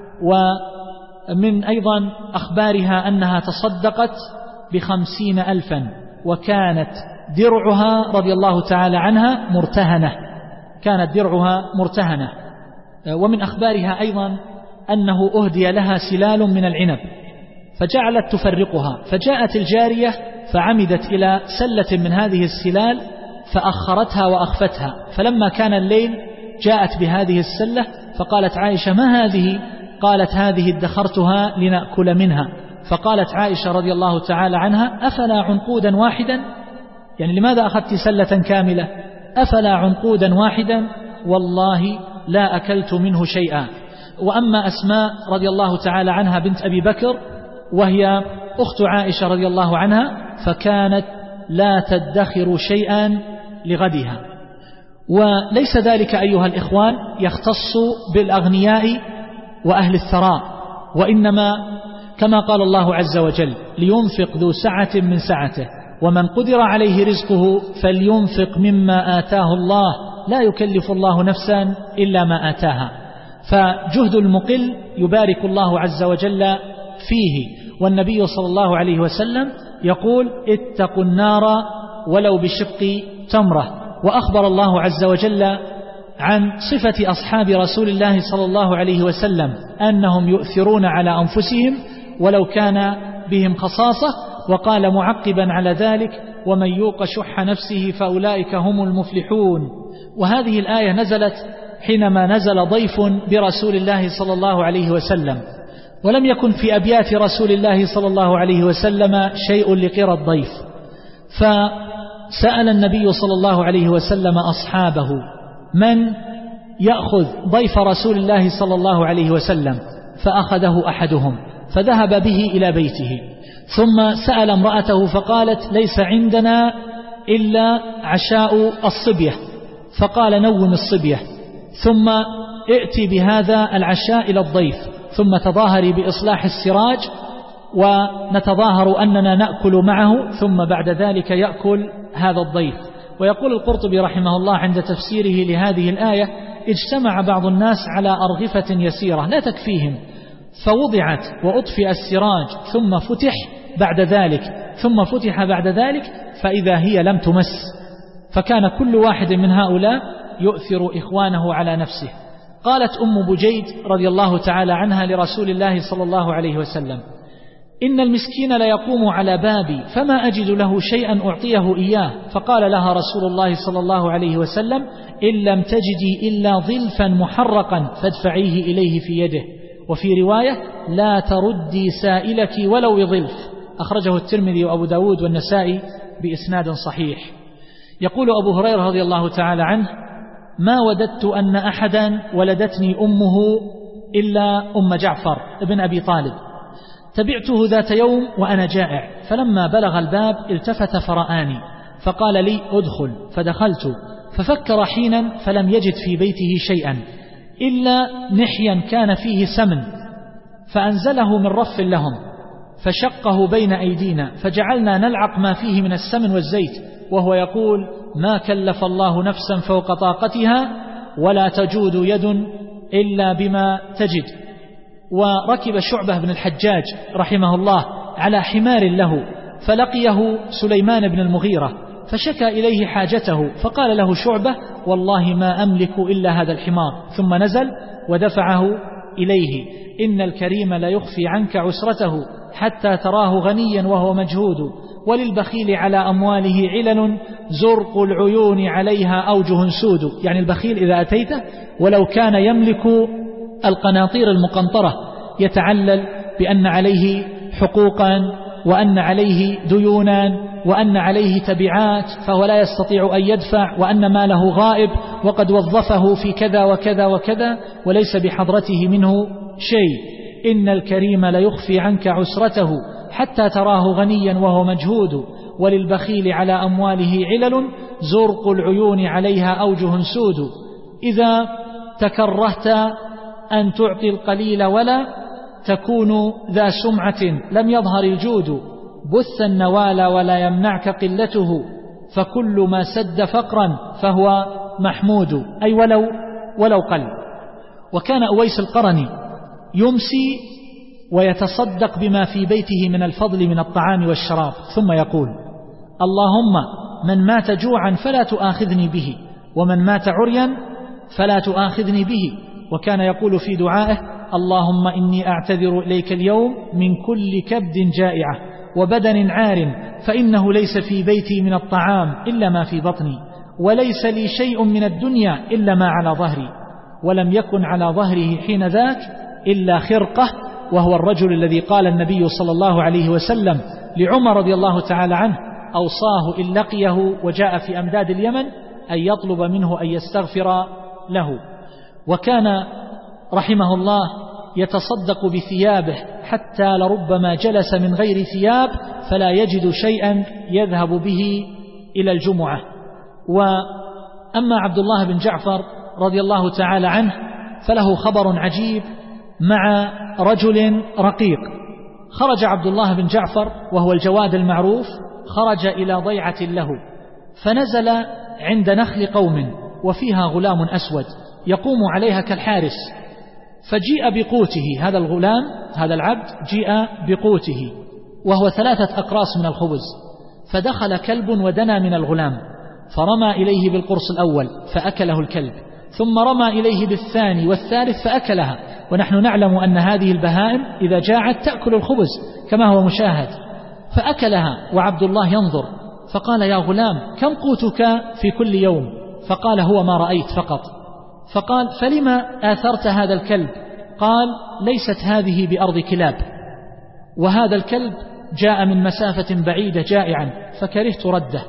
ومن أيضا أخبارها أنها تصدقت ب50,000، وكانت درعها رضي الله تعالى عنها مرتهنة، كانت درعها مرتهنة. ومن أخبارها أيضا أنه أهدي لها سلال من العنب فجعلت تفرقها، فجاءت الجارية فعمدت إلى سلة من هذه السلال فأخرتها وأخفتها، فلما كان الليل جاءت بهذه السلة فقالت عائشة: ما هذه؟ قالت: هذه ادخرتها لنأكل منها. فقالت عائشة رضي الله تعالى عنها: أفلا عنقودا واحدا؟ يعني لماذا أخذت سلة كاملة؟ أفلا عنقودا واحدا؟ والله لا أكلت منه شيئا. وأما أسماء رضي الله تعالى عنها بنت أبي بكر، وهي أخت عائشة رضي الله عنها، فكانت لا تدخر شيئا لغدها. وليس ذلك أيها الإخوان يختص بالأغنياء وأهل الثراء، وإنما كما قال الله عز وجل: لينفق ذو سعة من سعته، ومن قدر عليه رزقه فلينفق مما آتاه الله، لا يكلف الله نفسا إلا ما آتاها. فجهد المقل يبارك الله عز وجل فيه. والنبي صلى الله عليه وسلم يقول: اتقوا النار ولو بشق تمرة. وأخبر الله عز وجل عن صفة أصحاب رسول الله صلى الله عليه وسلم أنهم يؤثرون على أنفسهم ولو كان بهم خصاصة، وقال معقبا على ذلك: ومن يوق شح نفسه فأولئك هم المفلحون. وهذه الآية نزلت حينما نزل ضيف برسول الله صلى الله عليه وسلم، ولم يكن في أبيات رسول الله صلى الله عليه وسلم شيء لقرى الضيف، فسأل النبي صلى الله عليه وسلم أصحابه من يأخذ ضيف رسول الله صلى الله عليه وسلم، فأخذه أحدهم فذهب به إلى بيته، ثم سأل امرأته فقالت: ليس عندنا إلا عشاء الصبية، فقال: نوم الصبية، ثم ائتي بهذا العشاء إلى الضيف، ثم تظاهري بإصلاح السراج ونتظاهر أننا نأكل معه، ثم بعد ذلك يأكل هذا الضيف. ويقول القرطبي رحمه الله عند تفسيره لهذه الآية: اجتمع بعض الناس على أرغفة يسيرة لا تكفيهم، فوضعت وأطفئ السراج ثم فتح بعد ذلك فإذا هي لم تمس، فكان كل واحد من هؤلاء يؤثر إخوانه على نفسه. قالت أم بجيد رضي الله تعالى عنها لرسول الله صلى الله عليه وسلم: إن المسكين ليقوم على بابي فما أجد له شيئا أعطيه إياه، فقال لها رسول الله صلى الله عليه وسلم: إن لم تجدي إلا ظلفا محرقا فادفعيه إليه في يده. وفي رواية: لا تردي سائلك ولو بظلف. أخرجه الترمذي وأبو داود والنسائي بإسناد صحيح. يقول أبو هريرة رضي الله تعالى عنه: ما وددت أن أحدا ولدتني أمه إلا أم جعفر ابن أبي طالب، تبعته ذات يوم وأنا جائع، فلما بلغ الباب التفت فرآني فقال لي: أدخل، فدخلت، ففكر حينا فلم يجد في بيته شيئا إلا نحيا كان فيه سمن، فأنزله من رف لهم فشقه بين أيدينا، فجعلنا نلعق ما فيه من السمن والزيت، وهو يقول: ما كلف الله نفسا فوق طاقتها ولا تجود يد إلا بما تجد. وركب شعبة بن الحجاج رحمه الله على حمار له، فلقيه سليمان بن المغيرة فشكى إليه حاجته، فقال له شعبة: والله ما أملك إلا هذا الحمار، ثم نزل ودفعه إليه. إن الكريم لا يخفي عنك عسرته حتى تراه غنيا وهو مجهود، وللبخيل على أمواله علل زرق العيون عليها أوجه سود. يعني البخيل إذا أتيته ولو كان يملك القناطير المقنطرة يتعلل بأن عليه حقوقا وأن عليه ديونا وأن عليه تبعات فهو لا يستطيع أن يدفع وأن ماله غائب وقد وظفه في كذا وكذا وكذا وليس بحضرته منه شيء. إن الكريم ليخفي عنك عسرته حتى تراه غنيا وهو مجهود. وللبخيل على أمواله علل زرق العيون عليها أوجه سود. إذا تكرهت أن تعطي القليل ولا تكون ذا سمعة لم يظهر الجود. بث النوال ولا يمنعك قلته فكل ما سد فقرا فهو محمود. أي ولو قل. وكان أويس القرني يمسي ويتصدق بما في بيته من الفضل من الطعام والشراب ثم يقول: اللهم من مات جوعا فلا تؤاخذني به ومن مات عريا فلا تؤاخذني به. وكان يقول في دعائه: اللهم إني أعتذر إليك اليوم من كل كبد جائعة وبدن عار فإنه ليس في بيتي من الطعام إلا ما في بطني وليس لي شيء من الدنيا إلا ما على ظهري. ولم يكن على ظهره حين ذاك إلا خرقة، وهو الرجل الذي قال النبي صلى الله عليه وسلم لعمر رضي الله تعالى عنه: أوصاه إن لقيه وجاء في أمداد اليمن أن يطلب منه أن يستغفر له. وكان رحمه الله يتصدق بثيابه حتى لربما جلس من غير ثياب فلا يجد شيئا يذهب به إلى الجمعة. وأما عبد الله بن جعفر رضي الله تعالى عنه فله خبر عجيب مع رجل رقيق. خرج عبد الله بن جعفر وهو الجواد المعروف، خرج إلى ضيعة له فنزل عند نخل قوم وفيها غلام أسود يقوم عليها كالحارس، فجيء بقوته. هذا الغلام هذا العبد جيء بقوته وهو 3 أقراص من الخبز، فدخل كلب ودنا من الغلام فرمى إليه بالقرص الأول فأكله الكلب، ثم رمى إليه بالثاني والثالث فأكلها. ونحن نعلم أن هذه البهائم إذا جاعت تأكل الخبز كما هو مشاهد، فأكلها وعبد الله ينظر فقال: يا غلام كم قوتك في كل يوم؟ فقال: هو ما رأيت فقط. فقال: فلما آثرت هذا الكلب؟ قال: ليست هذه بأرض كلاب، وهذا الكلب جاء من مسافة بعيدة جائعا فكرهت رده.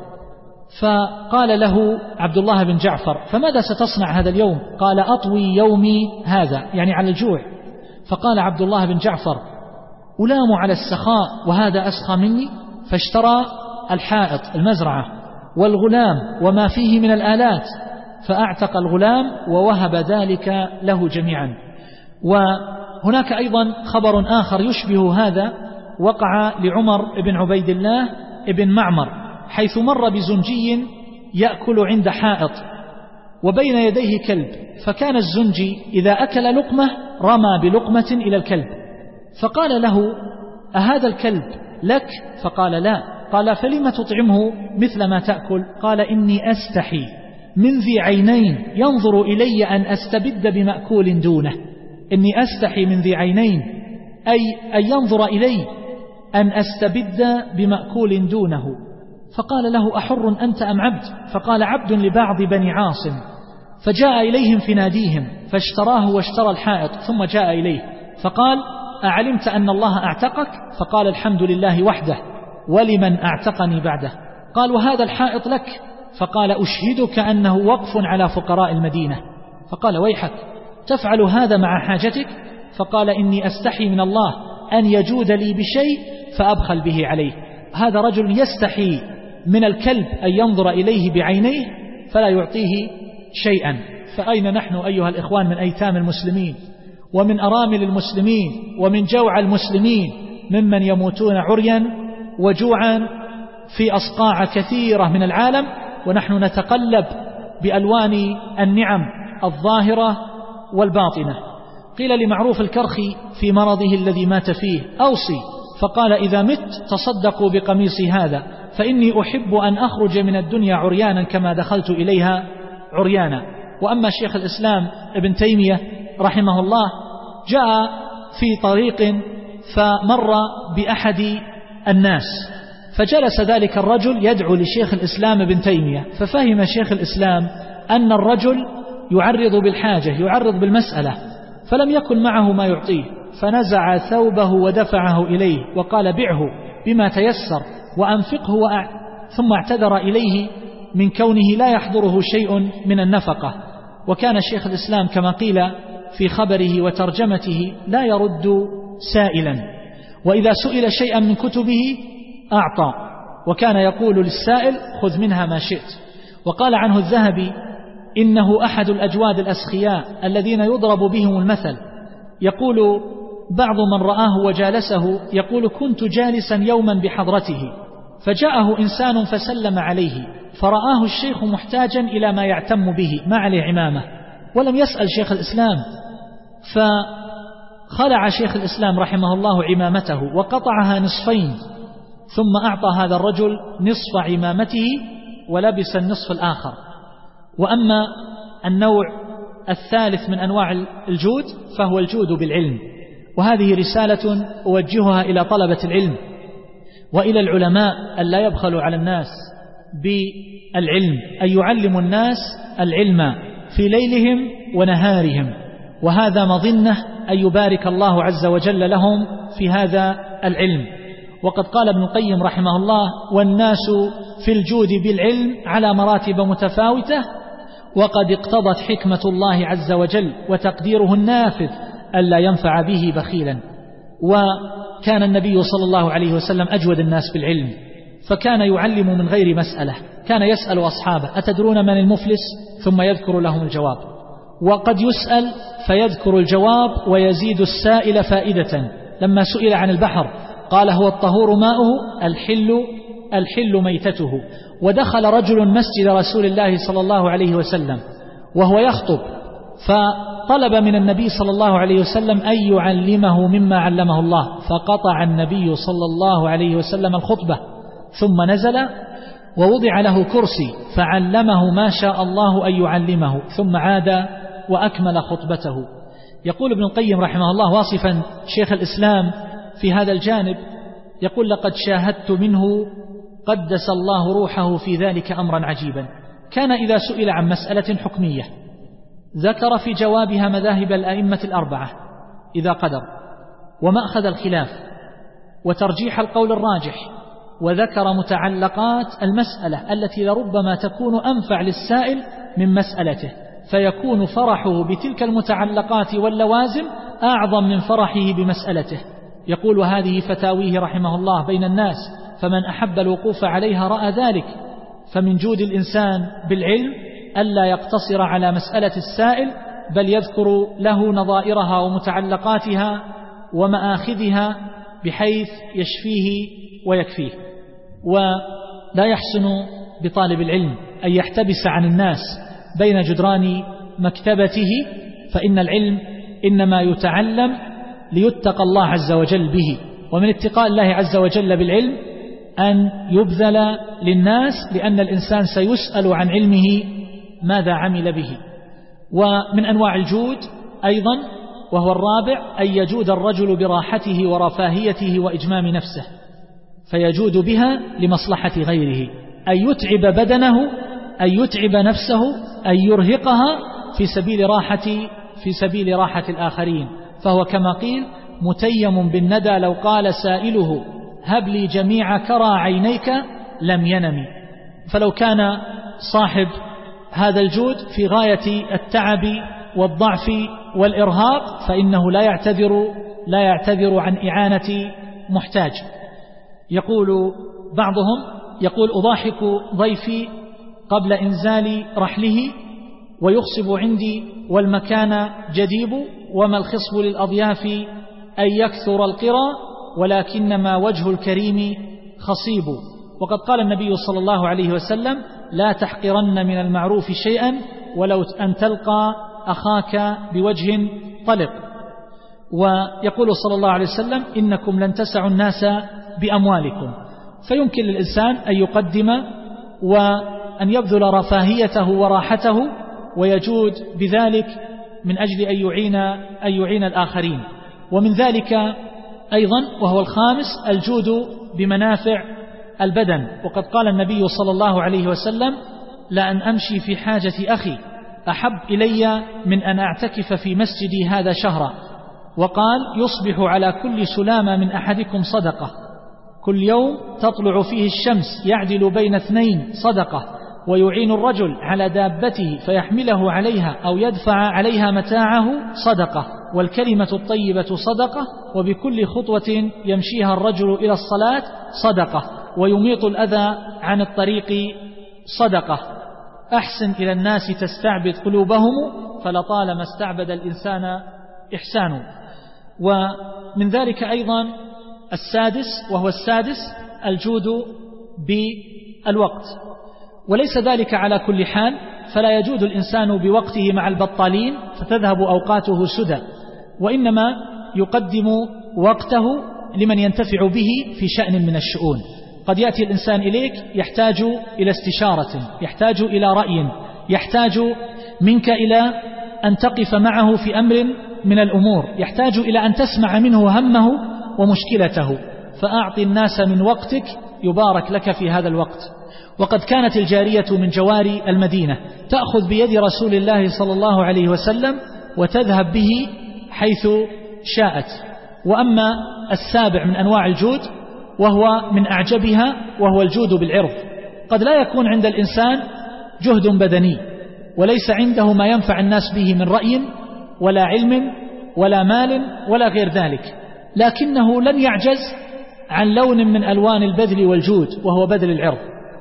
فقال له عبد الله بن جعفر: فماذا ستصنع هذا اليوم؟ قال: أطوي يومي هذا، يعني على الجوع. فقال عبد الله بن جعفر: ألام على السخاء وهذا أسخى مني. فاشترى الحائط المزرعة والغلام وما فيه من الآلات فأعتق الغلام ووهب ذلك له جميعا. وهناك أيضا خبر آخر يشبه هذا وقع لعمر بن عبيد الله بن معمر، حيث مر بزنجي يأكل عند حائط وبين يديه كلب، فكان الزنجي إذا أكل لقمة رمى بلقمة إلى الكلب، فقال له: أهذا الكلب لك؟ فقال: لا. قال: فلم تطعمه مثل ما تأكل؟ قال: إني أستحي من ذي عينين ينظر إلي أن أستبد بمأكول دونه. إني أستحي من ذي عينين أي أن ينظر إلي أن أستبد بمأكول دونه. فقال له: أحر أنت أم عبد؟ فقال: عبد لبعض بني عاصم. فجاء إليهم في ناديهم فاشتراه واشترى الحائط، ثم جاء إليه فقال: أعلمت أن الله أعتقك؟ فقال: الحمد لله وحده ولمن أعتقني بعده. قال: وهذا الحائط لك؟ فقال: أشهدك أنه وقف على فقراء المدينة. فقال: ويحك تفعل هذا مع حاجتك؟ فقال: إني أستحي من الله أن يجود لي بشيء فأبخل به عليه. هذا رجل يستحي من الكلب أن ينظر إليه بعينيه فلا يعطيه شيئا. فأين نحن أيها الإخوان من أيتام المسلمين ومن أرامل المسلمين ومن جوع المسلمين ممن يموتون عريا وجوعا في أصقاع كثيرة من العالم، ونحن نتقلب بألوان النعم الظاهرة والباطنة. قيل لمعروف الكرخي في مرضه الذي مات فيه: أوصي. فقال: إذا مت تصدقوا بقميصي هذا فإني أحب أن أخرج من الدنيا عريانا كما دخلت إليها عريانا. وأما شيخ الإسلام ابن تيمية رحمه الله جاء في طريق فمر بأحد الناس فجلس ذلك الرجل يدعو لشيخ الإسلام ابن تيمية، ففهم شيخ الإسلام أن الرجل يعرض بالحاجة، يعرض بالمسألة، فلم يكن معه ما يعطيه، فنزع ثوبه ودفعه إليه وقال بعه بما تيسر وأنفقه ثم اعتذر إليه من كونه لا يحضره شيء من النفقة. وكان شيخ الإسلام كما قيل في خبره وترجمته لا يرد سائلا، وإذا سئل شيئا من كتبه أعطى، وكان يقول للسائل خذ منها ما شئت. وقال عنه الذهبي إنه أحد الأجواد الأسخياء الذين يضرب بهم المثل. يقول بعض من رآه وجالسه يقول كنت جالسا يوما بحضرته فجاءه إنسان فسلم عليه، فرآه الشيخ محتاجا إلى ما يعتم به، ما عليه عمامة، ولم يسأل شيخ الإسلام، فخلع شيخ الإسلام رحمه الله عمامته وقطعها نصفين، ثم أعطى هذا الرجل نصف عمامته ولبس النصف الآخر. وأما النوع الثالث من أنواع الجود فهو الجود بالعلم، وهذه رسالة أوجهها إلى طلبة العلم وإلى العلماء أن لا يبخلوا على الناس بالعلم، أن يعلموا الناس العلم في ليلهم ونهارهم، وهذا مظنة أن يبارك الله عز وجل لهم في هذا العلم. وقد قال ابن القيم رحمه الله والناس في الجود بالعلم على مراتب متفاوتة، وقد اقتضت حكمة الله عز وجل وتقديره النافذ ألا ينفع به بخيلا. وكان النبي صلى الله عليه وسلم أجود الناس بالعلم، فكان يعلم من غير مسألة، كان يسأل أصحابه أتدرون من المفلس؟ ثم يذكر لهم الجواب. وقد يسأل فيذكر الجواب ويزيد السائل فائدة. لما سئل عن البحر قال هو الطهور ماؤه الحل ميتته. ودخل رجل مسجد رسول الله صلى الله عليه وسلم وهو يخطب، فطلب من النبي صلى الله عليه وسلم أن يعلمه مما علمه الله، فقطع النبي صلى الله عليه وسلم الخطبة، ثم نزل ووضع له كرسي فعلمه ما شاء الله أن يعلمه، ثم عاد وأكمل خطبته. يقول ابن القيم رحمه الله واصفا شيخ الإسلام في هذا الجانب، يقول لقد شاهدت منه قدس الله روحه في ذلك أمرا عجيبا. كان إذا سئل عن مسألة حكمية ذكر في جوابها مذاهب الأئمة الأربعة إذا قدر، ومأخذ الخلاف وترجيح القول الراجح، وذكر متعلقات المسألة التي لربما تكون أنفع للسائل من مسألته، فيكون فرحه بتلك المتعلقات واللوازم أعظم من فرحه بمسألته. يقول وهذه فتاويه رحمه الله بين الناس، فمن أحب الوقوف عليها رأى ذلك. فمن جود الإنسان بالعلم ألا يقتصر على مسألة السائل، بل يذكر له نظائرها ومتعلقاتها ومآخذها بحيث يشفيه ويكفيه. ولا يحسن بطالب العلم أن يحتبس عن الناس بين جدران مكتبته، فإن العلم إنما يتعلم ليتقى الله عز وجل به، ومن اتقاء الله عز وجل بالعلم أن يبذل للناس، لأن الإنسان سيسأل عن علمه ماذا عمل به. ومن أنواع الجود أيضا وهو الرابع أن يجود الرجل براحته ورفاهيته وإجمام نفسه، فيجود بها لمصلحة غيره، أن يتعب بدنه، أن يتعب نفسه، أن يرهقها في سبيل راحة الآخرين. فهو كما قيل متيم بالندى لو قال سائله هب لي جميع كرى عينيك لم ينم. فلو كان صاحب هذا الجود في غاية التعب والضعف والإرهاق فإنه لا يعتذر عن إعانة محتاج. يقول بعضهم أضاحك ضيفي قبل إنزال رحله ويخصب عندي والمكان جديب، وما الخصب للأضياف أن يكثر القرى ولكنما وجه الكريم خصيب. وقد قال النبي صلى الله عليه وسلم لا تحقرن من المعروف شيئا ولو أن تلقى أخاك بوجه طلق. ويقول صلى الله عليه وسلم إنكم لن تسعوا الناس بأموالكم، فيمكن للإنسان أن يقدم وأن يبذل رفاهيته وراحته ويجود بذلك من أجل أن يعين الآخرين. ومن ذلك أيضا وهو الخامس الجود بمنافع البدن. وقد قال النبي صلى الله عليه وسلم: لأن أمشي في حاجة أخي أحب إلي من أن أعتكف في مسجدي هذا شهرا. وقال: يصبح على كل سلامة من أحدكم صدقة، كل يوم تطلع فيه الشمس يعدل بين اثنين صدقة، ويعين الرجل على دابته فيحمله عليها أو يدفع عليها متاعه صدقة، والكلمة الطيبة صدقة، وبكل خطوة يمشيها الرجل إلى الصلاة صدقة، ويميط الأذى عن الطريق صدقة. أحسن إلى الناس تستعبد قلوبهم، فلطالما استعبد الإنسان إحسانه. ومن ذلك أيضا السادس الجود بالوقت، وليس ذلك على كل حال، فلا يجود الإنسان بوقته مع البطالين فتذهب أوقاته سدى، وإنما يقدم وقته لمن ينتفع به في شأن من الشؤون. قد يأتي الإنسان إليك يحتاج إلى استشارة، يحتاج إلى رأي، يحتاج منك إلى أن تقف معه في أمر من الأمور، يحتاج إلى أن تسمع منه همه ومشكلته، فأعطي الناس من وقتك يبارك لك في هذا الوقت. وقد كانت الجارية من جواري المدينة تأخذ بيد رسول الله صلى الله عليه وسلم وتذهب به حيث شاءت. وأما السابع من أنواع الجود وهو من أعجبها وهو الجود بالعرض. قد لا يكون عند الإنسان جهد بدني وليس عنده ما ينفع الناس به من رأي ولا علم ولا مال ولا غير ذلك، لكنه لن يعجز عن لون من ألوان البذل والجود وهو بذل العرض.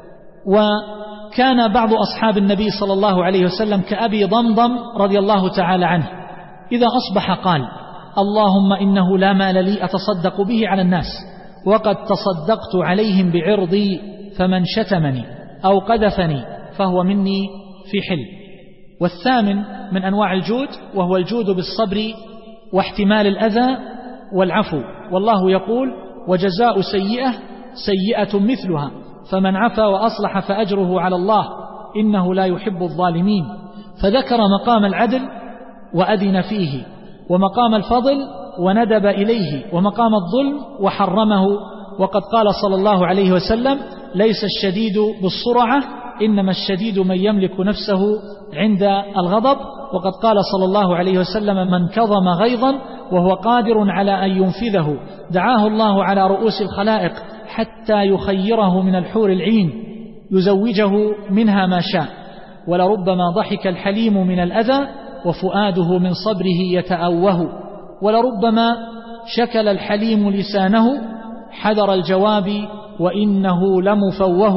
وكان بعض أصحاب النبي صلى الله عليه وسلم كأبي ضمضم رضي الله تعالى عنه إذا أصبح قال: اللهم إنه لا مال لي أتصدق به على الناس، وقد تصدقت عليهم بعرضي، فمن شتمني أو قذفني فهو مني في حل. والثامن من أنواع الجود وهو الجود بالصبر واحتمال الأذى والعفو. والله يقول: وجزاء سيئة سيئة مثلها، فمن عفا وأصلح فأجره على الله إنه لا يحب الظالمين. فذكر مقام العدل وأذن فيه، ومقام الفضل وندب إليه، ومقام الظلم وحرمه. وقد قال صلى الله عليه وسلم: ليس الشديد بالسرعة، إنما الشديد من يملك نفسه عند الغضب. وقد قال صلى الله عليه وسلم: من كظم غيظا وهو قادر على أن ينفذه دعاه الله على رؤوس الخلائق حتى يخيره من الحور العين يزوجه منها ما شاء. ولربما ضحك الحليم من الأذى وفؤاده من صبره يتأوه، ولربما شكل الحليم لسانه حذر الجواب وإنه لمفوه.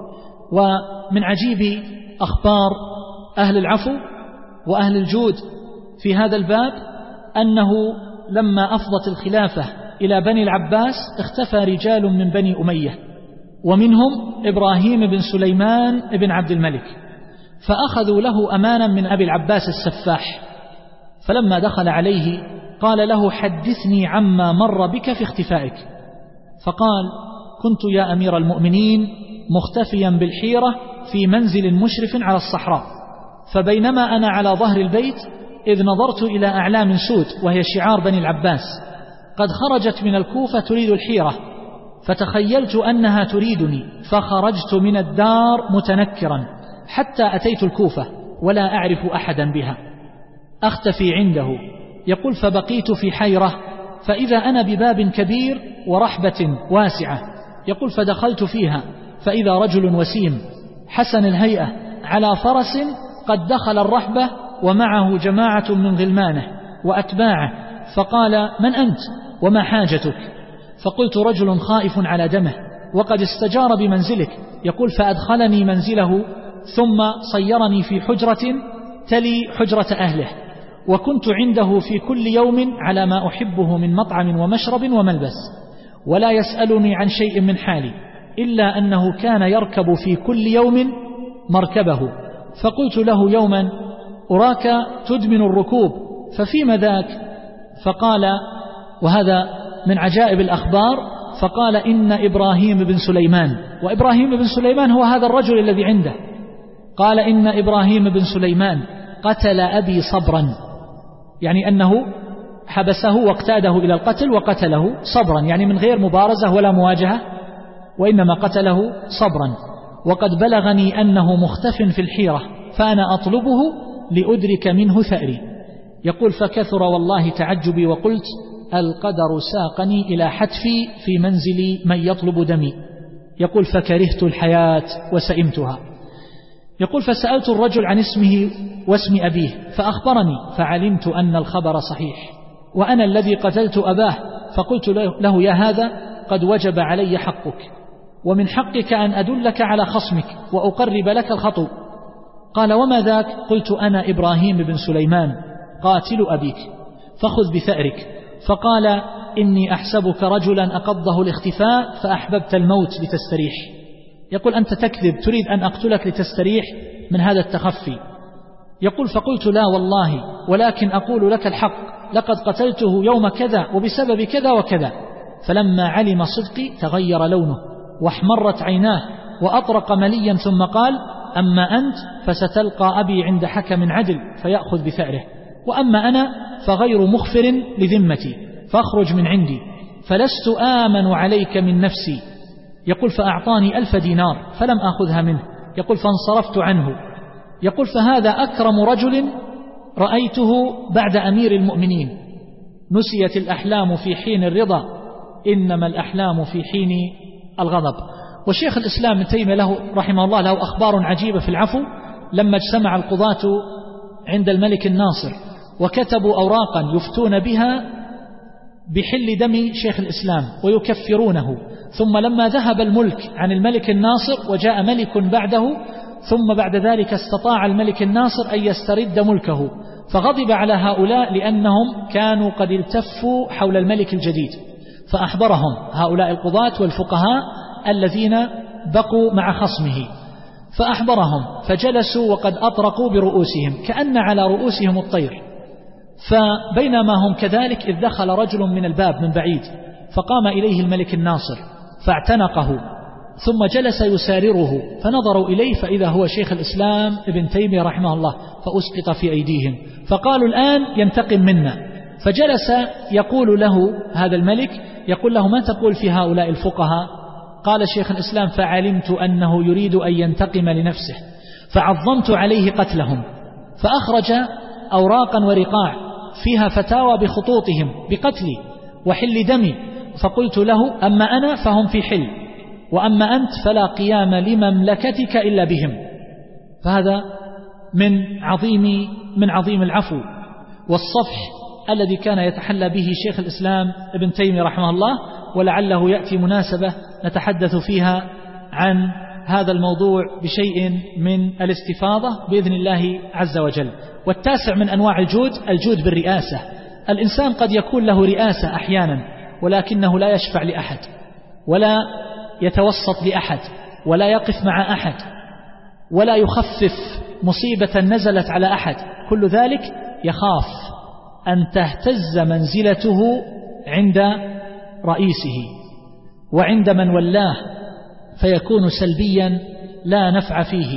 ومن عجيب أخبار أهل العفو وأهل الجود في هذا الباب أنه لما أفضت الخلافة إلى بني العباس اختفى رجال من بني أمية، ومنهم إبراهيم بن سليمان بن عبد الملك، فأخذوا له أمانا من أبي العباس السفاح. فلما دخل عليه قال له: حدثني عما مر بك في اختفائك. فقال: كنت يا أمير المؤمنين مختفيا بالحيرة في منزل مشرف على الصحراء، فبينما أنا على ظهر البيت إذ نظرت إلى أعلام سود وهي شعار بني العباس قد خرجت من الكوفة تريد الحيرة، فتخيلت أنها تريدني، فخرجت من الدار متنكرا حتى أتيت الكوفة ولا أعرف أحدا بها أختفي عنده. يقول: فبقيت في حيرة، فإذا أنا بباب كبير ورحبة واسعة. يقول: فدخلت فيها فإذا رجل وسيم حسن الهيئة على فرس قد دخل الرحبة ومعه جماعة من غلمانه وأتباعه، فقال: من أنت وما حاجتك؟ فقلت: رجل خائف على دمه وقد استجار بمنزلك. يقول: فأدخلني منزله ثم صيرني في حجرة تلي حجرة أهله، وكنت عنده في كل يوم على ما أحبه من مطعم ومشرب وملبس، ولا يسألني عن شيء من حالي إلا أنه كان يركب في كل يوم مركبه. فقلت له يوما: أراك تدمن الركوب، ففيما ذاك؟ فقال، وهذا من عجائب الأخبار، فقال: إن إبراهيم بن سليمان، وإبراهيم بن سليمان هو هذا الرجل الذي عنده، قال: إن إبراهيم بن سليمان قتل أبي صبرا، يعني أنه حبسه واقتاده إلى القتل وقتله صبرا، يعني من غير مبارزة ولا مواجهة وإنما قتله صبرا، وقد بلغني أنه مختف في الحيرة، فأنا أطلبه لأدرك منه ثأري. يقول فكثر والله تعجبي، وقلت القدر ساقني إلى حتفي في منزل من يطلب دمي. يقول فكرهت الحياة وسئمتها. يقول فسألت الرجل عن اسمه واسم أبيه فأخبرني، فعلمت أن الخبر صحيح، وأنا الذي قتلت أباه. فقلت له يا هذا قد وجب علي حقك، ومن حقك أن أدلك على خصمك وأقرب لك الخطو. قال وما ذاك؟ قلت أنا إبراهيم بن سليمان قاتل أبيك، فخذ بثأرك. فقال إني أحسبك رجلا أقضه الاختفاء فأحببت الموت لتستريح. يقول أنت تكذب، تريد أن أقتلك لتستريح من هذا التخفي. يقول فقلت لا والله، ولكن أقول لك الحق، لقد قتلته يوم كذا وبسبب كذا وكذا. فلما علم صدقي تغير لونه واحمرت عيناه وأطرق مليا، ثم قال أما أنت فستلقى أبي عند حكم عدل فيأخذ بثأره، وأما أنا فغير مخفر لذمتي، فاخرج من عندي، فلست آمن عليك من نفسي. يقول فأعطاني 1000 دينار فلم أخذها منه. يقول فانصرفت عنه. يقول فهذا أكرم رجل رأيته بعد أمير المؤمنين. نسيت الأحلام في حين الرضا، إنما الأحلام في حين الغضب. وشيخ الإسلام ابن تيمية له رحمه الله له أخبار عجيبة في العفو. لما اجتمع القضاة عند الملك الناصر وكتبوا أوراقا يفتون بها بحل دم شيخ الإسلام ويكفرونه، ثم لما ذهب الملك عن الملك الناصر وجاء ملك بعده، ثم بعد ذلك استطاع الملك الناصر أن يسترد ملكه، فغضب على هؤلاء لأنهم كانوا قد التفوا حول الملك الجديد، فأحضرهم هؤلاء القضاة والفقهاء الذين بقوا مع خصمه، فأحضرهم فجلسوا وقد أطرقوا برؤوسهم كأن على رؤوسهم الطير. فبينما هم كذلك إذ دخل رجل من الباب من بعيد، فقام إليه الملك الناصر فاعتنقه، ثم جلس يسارره، فنظروا إليه فإذا هو شيخ الإسلام ابن تيمية رحمه الله، فأسقط في أيديهم، فقالوا الآن ينتقم منا. فجلس يقول له هذا الملك، يقول له ما تقول في هؤلاء الفقهاء؟ قال شيخ الإسلام فعلمت أنه يريد أن ينتقم لنفسه، فعظمت عليه قتلهم، فأخرج أوراقا ورقاع فيها فتاوى بخطوطهم بقتلي وحل دمي، فقلت له أما أنا فهم في حل، وأما أنت فلا قيام لمملكتك إلا بهم. فهذا من عظيم العفو والصفح الذي كان يتحلى به شيخ الإسلام ابن تيمية رحمه الله. ولعله يأتي مناسبة نتحدث فيها عن هذا الموضوع بشيء من الاستفاضة بإذن الله عز وجل. والتاسع من أنواع الجود بالرئاسة. الإنسان قد يكون له رئاسة أحيانا، ولكنه لا يشفع لأحد، ولا يتوسط لأحد، ولا يقف مع أحد، ولا يخفف مصيبة نزلت على أحد. كل ذلك يخاف أن تهتز منزلته عند رئيسه وعند من ولاه، فيكون سلبيا لا نفع فيه.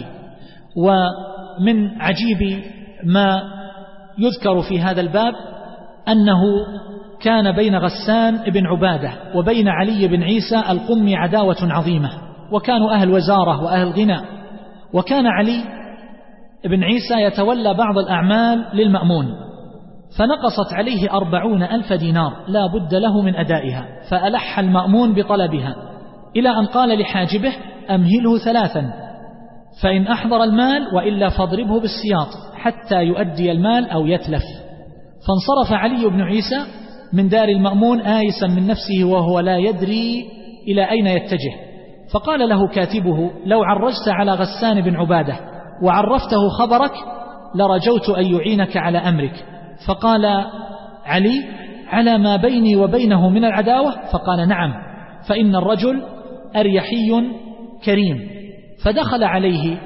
ومن عجيب ما يذكر في هذا الباب أنه كان بين غسان بن عبادة وبين علي بن عيسى القمي عداوة عظيمة، وكانوا أهل وزارة وأهل غنى، وكان علي بن عيسى يتولى بعض الأعمال للمأمون، فنقصت عليه 40,000 دينار لا بد له من أدائها، فألح المأمون بطلبها إلى أن قال لحاجبه أمهله 3، فإن أحضر المال وإلا فاضربه بالسياط حتى يؤدي المال أو يتلف. فانصرف علي بن عيسى من دار المأمون آيسا من نفسه وهو لا يدري إلى أين يتجه. فقال له كاتبه لو عرجت على غسان بن عبادة وعرفته خبرك لرجوت أن يعينك على أمرك. فقال علي على ما بيني وبينه من العداوة؟ فقال نعم، فإن الرجل أريحي كريم. فدخل عليه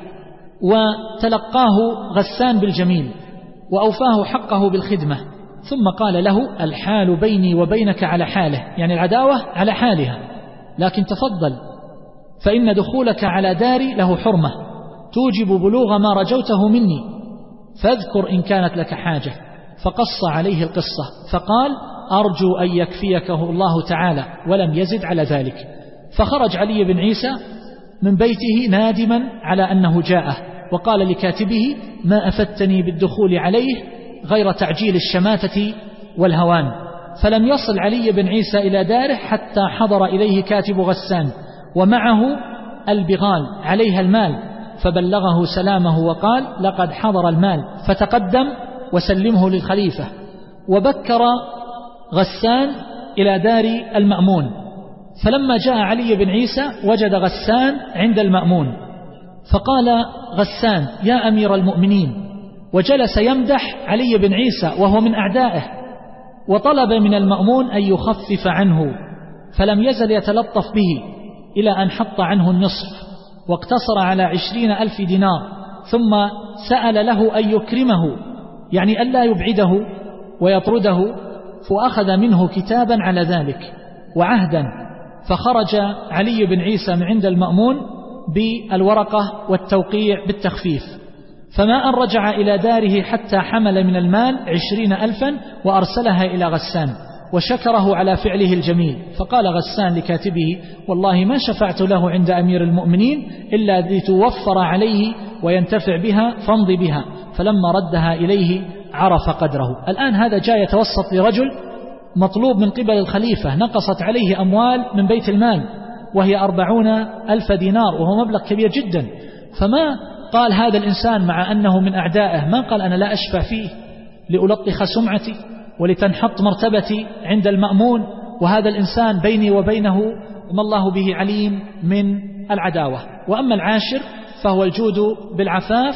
وتلقاه غسان بالجميل وأوفاه حقه بالخدمة، ثم قال له الحال بيني وبينك على حاله، يعني العداوة على حالها، لكن تفضل فإن دخولك على داري له حرمة توجب بلوغ ما رجوته مني، فاذكر إن كانت لك حاجة. فقص عليه القصة، فقال أرجو أن يكفيكه الله تعالى، ولم يزد على ذلك. فخرج علي بن عيسى من بيته نادما على أنه جاءه، وقال لكاتبه: ما أفدتني بالدخول عليه غير تعجيل الشماتة والهوان. فلم يصل علي بن عيسى إلى داره حتى حضر إليه كاتب غسان ومعه البغال عليها المال، فبلغه سلامه وقال: لقد حضر المال فتقدم وسلمه للخليفة. وبكر غسان إلى دار المأمون، فلما جاء علي بن عيسى وجد غسان عند المأمون، فقال غسان: يا أمير المؤمنين، وجلس يمدح علي بن عيسى وهو من أعدائه، وطلب من المأمون أن يخفف عنه، فلم يزل يتلطف به إلى أن حط عنه النصف، واقتصر على 20,000 دينار، ثم سأل له أن يكرمه، يعني ألا يبعده ويطرده، فأخذ منه كتابا على ذلك وعهدا. فخرج علي بن عيسى من عند المأمون بالورقة والتوقيع بالتخفيف، فما أن رجع إلى داره حتى حمل من المال 20,000 وأرسلها إلى غسان، وشكره على فعله الجميل. فقال غسان لكاتبه: والله ما شفعت له عند أمير المؤمنين إلا لتوفر عليه وينتفع بها، فامض بها. فلما ردها إليه عرف قدره. الآن هذا جاء يتوسط لرجل مطلوب من قبل الخليفة، نقصت عليه أموال من بيت المال وهي 40,000 دينار، وهو مبلغ كبير جدا. فما قال هذا الإنسان مع أنه من أعدائه، ما قال: أنا لا أشفع فيه لألطخ سمعتي ولتنحط مرتبتي عند المأمون، وهذا الإنسان بيني وبينه ما الله به عليم من العداوة. وأما العاشر فهو الجود بالعفاف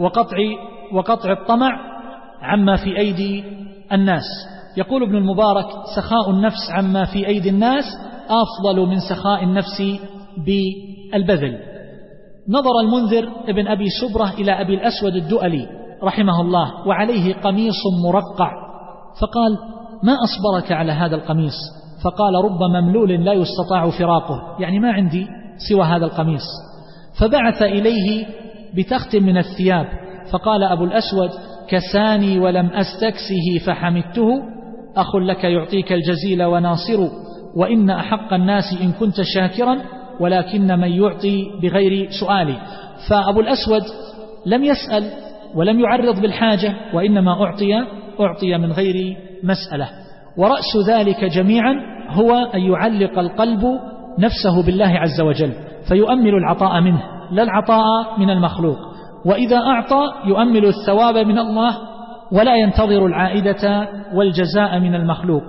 وقطع الطمع عما في أيدي الناس. يقول ابن المبارك: سخاء النفس عما في أيدي الناس أفضل من سخاء النفس بالبذل. نظر المنذر ابن أبي سبرة إلى أبي الأسود الدؤلي رحمه الله وعليه قميص مرقع، فقال: ما أصبرك على هذا القميص؟ فقال: رب مملول لا يستطاع فراقه، يعني ما عندي سوى هذا القميص. فبعث إليه بتخت من الثياب، فقال أبو الأسود: كساني ولم أستكسه فحمدته، أخ لك يعطيك الجزيل وناصر، وإن أحق الناس إن كنت شاكرا، ولكن من يعطي بغير سؤالي. فأبو الأسود لم يسأل ولم يعرض بالحاجة، وإنما أعطي من غير مسألة. ورأس ذلك جميعا هو أن يعلق القلب نفسه بالله عز وجل، فيؤمل العطاء منه لا العطاء من المخلوق، وإذا أعطى يؤمل الثواب من الله ولا ينتظر العائدة والجزاء من المخلوق.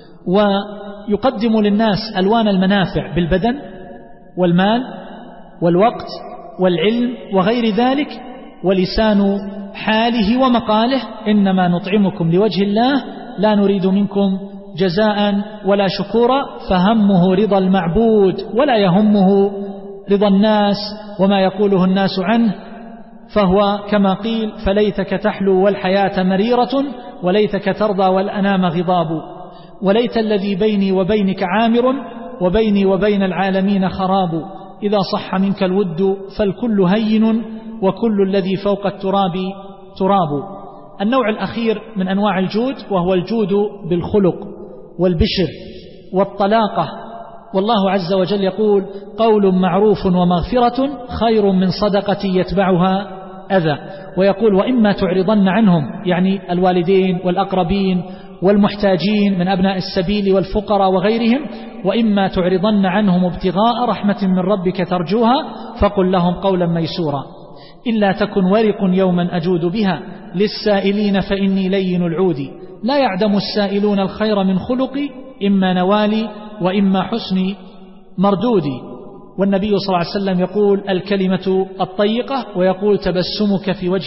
ويقدم للناس ألوان المنافع بالبدن والمال والوقت والعلم وغير ذلك، ولسان حاله ومقاله: إنما نطعمكم لوجه الله لا نريد منكم جزاء ولا شكورا. فهمه رضا المعبود ولا يهمه رضا الناس وما يقوله الناس عنه، فهو كما قيل: فليتك تحلو والحياة مريرة، وليتك ترضى والأنام غضاب، وليت الذي بيني وبينك عامر، وبيني وبين العالمين خراب، إذا صح منك الود فالكل هين، وكل الذي فوق التراب تراب. النوع الأخير من أنواع الجود وهو الجود بالخلق والبشر والطلاقة. والله عز وجل يقول: قول معروف ومغفرة خير من صدقة يتبعها أذى. ويقول: وإما تعرضن عنهم، يعني الوالدين والأقربين والمحتاجين من أبناء السبيل والفقراء وغيرهم، وإما تعرضن عنهم ابتغاء رحمة من ربك ترجوها فقل لهم قولا ميسورا، إلا تكن ورق يوما أجود بها للسائلين فإني لين العود، لا يعدم السائلون الخير من خلقي، إما نوالي وإما حسن مردودي. والنبي صلى الله عليه وسلم يقول: الكلمة الطيقة، ويقول: تبسمك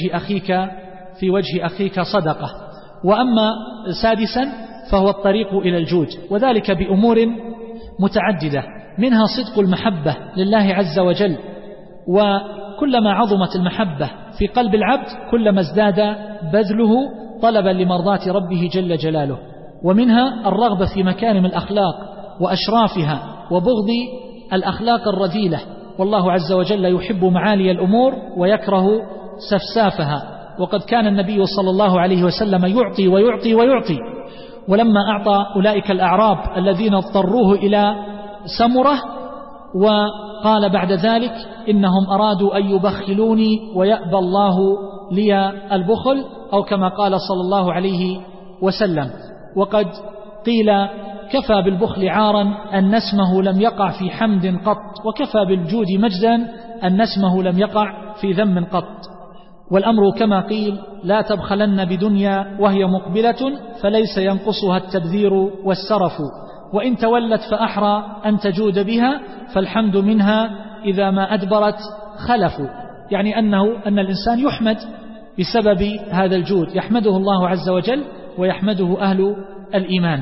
في وجه أخيك صدقة. وأما سادسا فهو الطريق إلى الجود، وذلك بأمور متعددة، منها صدق المحبة لله عز وجل، وكلما عظمت المحبة في قلب العبد كلما ازداد بذله طلبا لمرضاة ربه جل جلاله. ومنها الرغبة في مكارم الأخلاق وأشرافها، وبغض الأخلاق الرذيلة، والله عز وجل يحب معالي الأمور ويكره سفسافها. وقد كان النبي صلى الله عليه وسلم يعطي ويعطي ويعطي، ولما أعطى أولئك الأعراب الذين اضطروه إلى سمرة وقال بعد ذلك إنهم أرادوا أن يبخلوني ويأبى الله لي البخل، أو كما قال صلى الله عليه وسلم. وقد قيل كفى بالبخل عارا أن اسمه لم يقع في حمد قط، وكفى بالجود مجدا أن اسمه لم يقع في ذم قط. والأمر كما قيل لا تبخلن بدنيا وهي مقبلة فليس ينقصها التبذير والسرف، وإن تولت فأحرى أن تجود بها فالحمد منها إذا ما أدبرت خلف. يعني أن الإنسان يحمد بسبب هذا الجود، يحمده الله عز وجل ويحمده أهل الإيمان.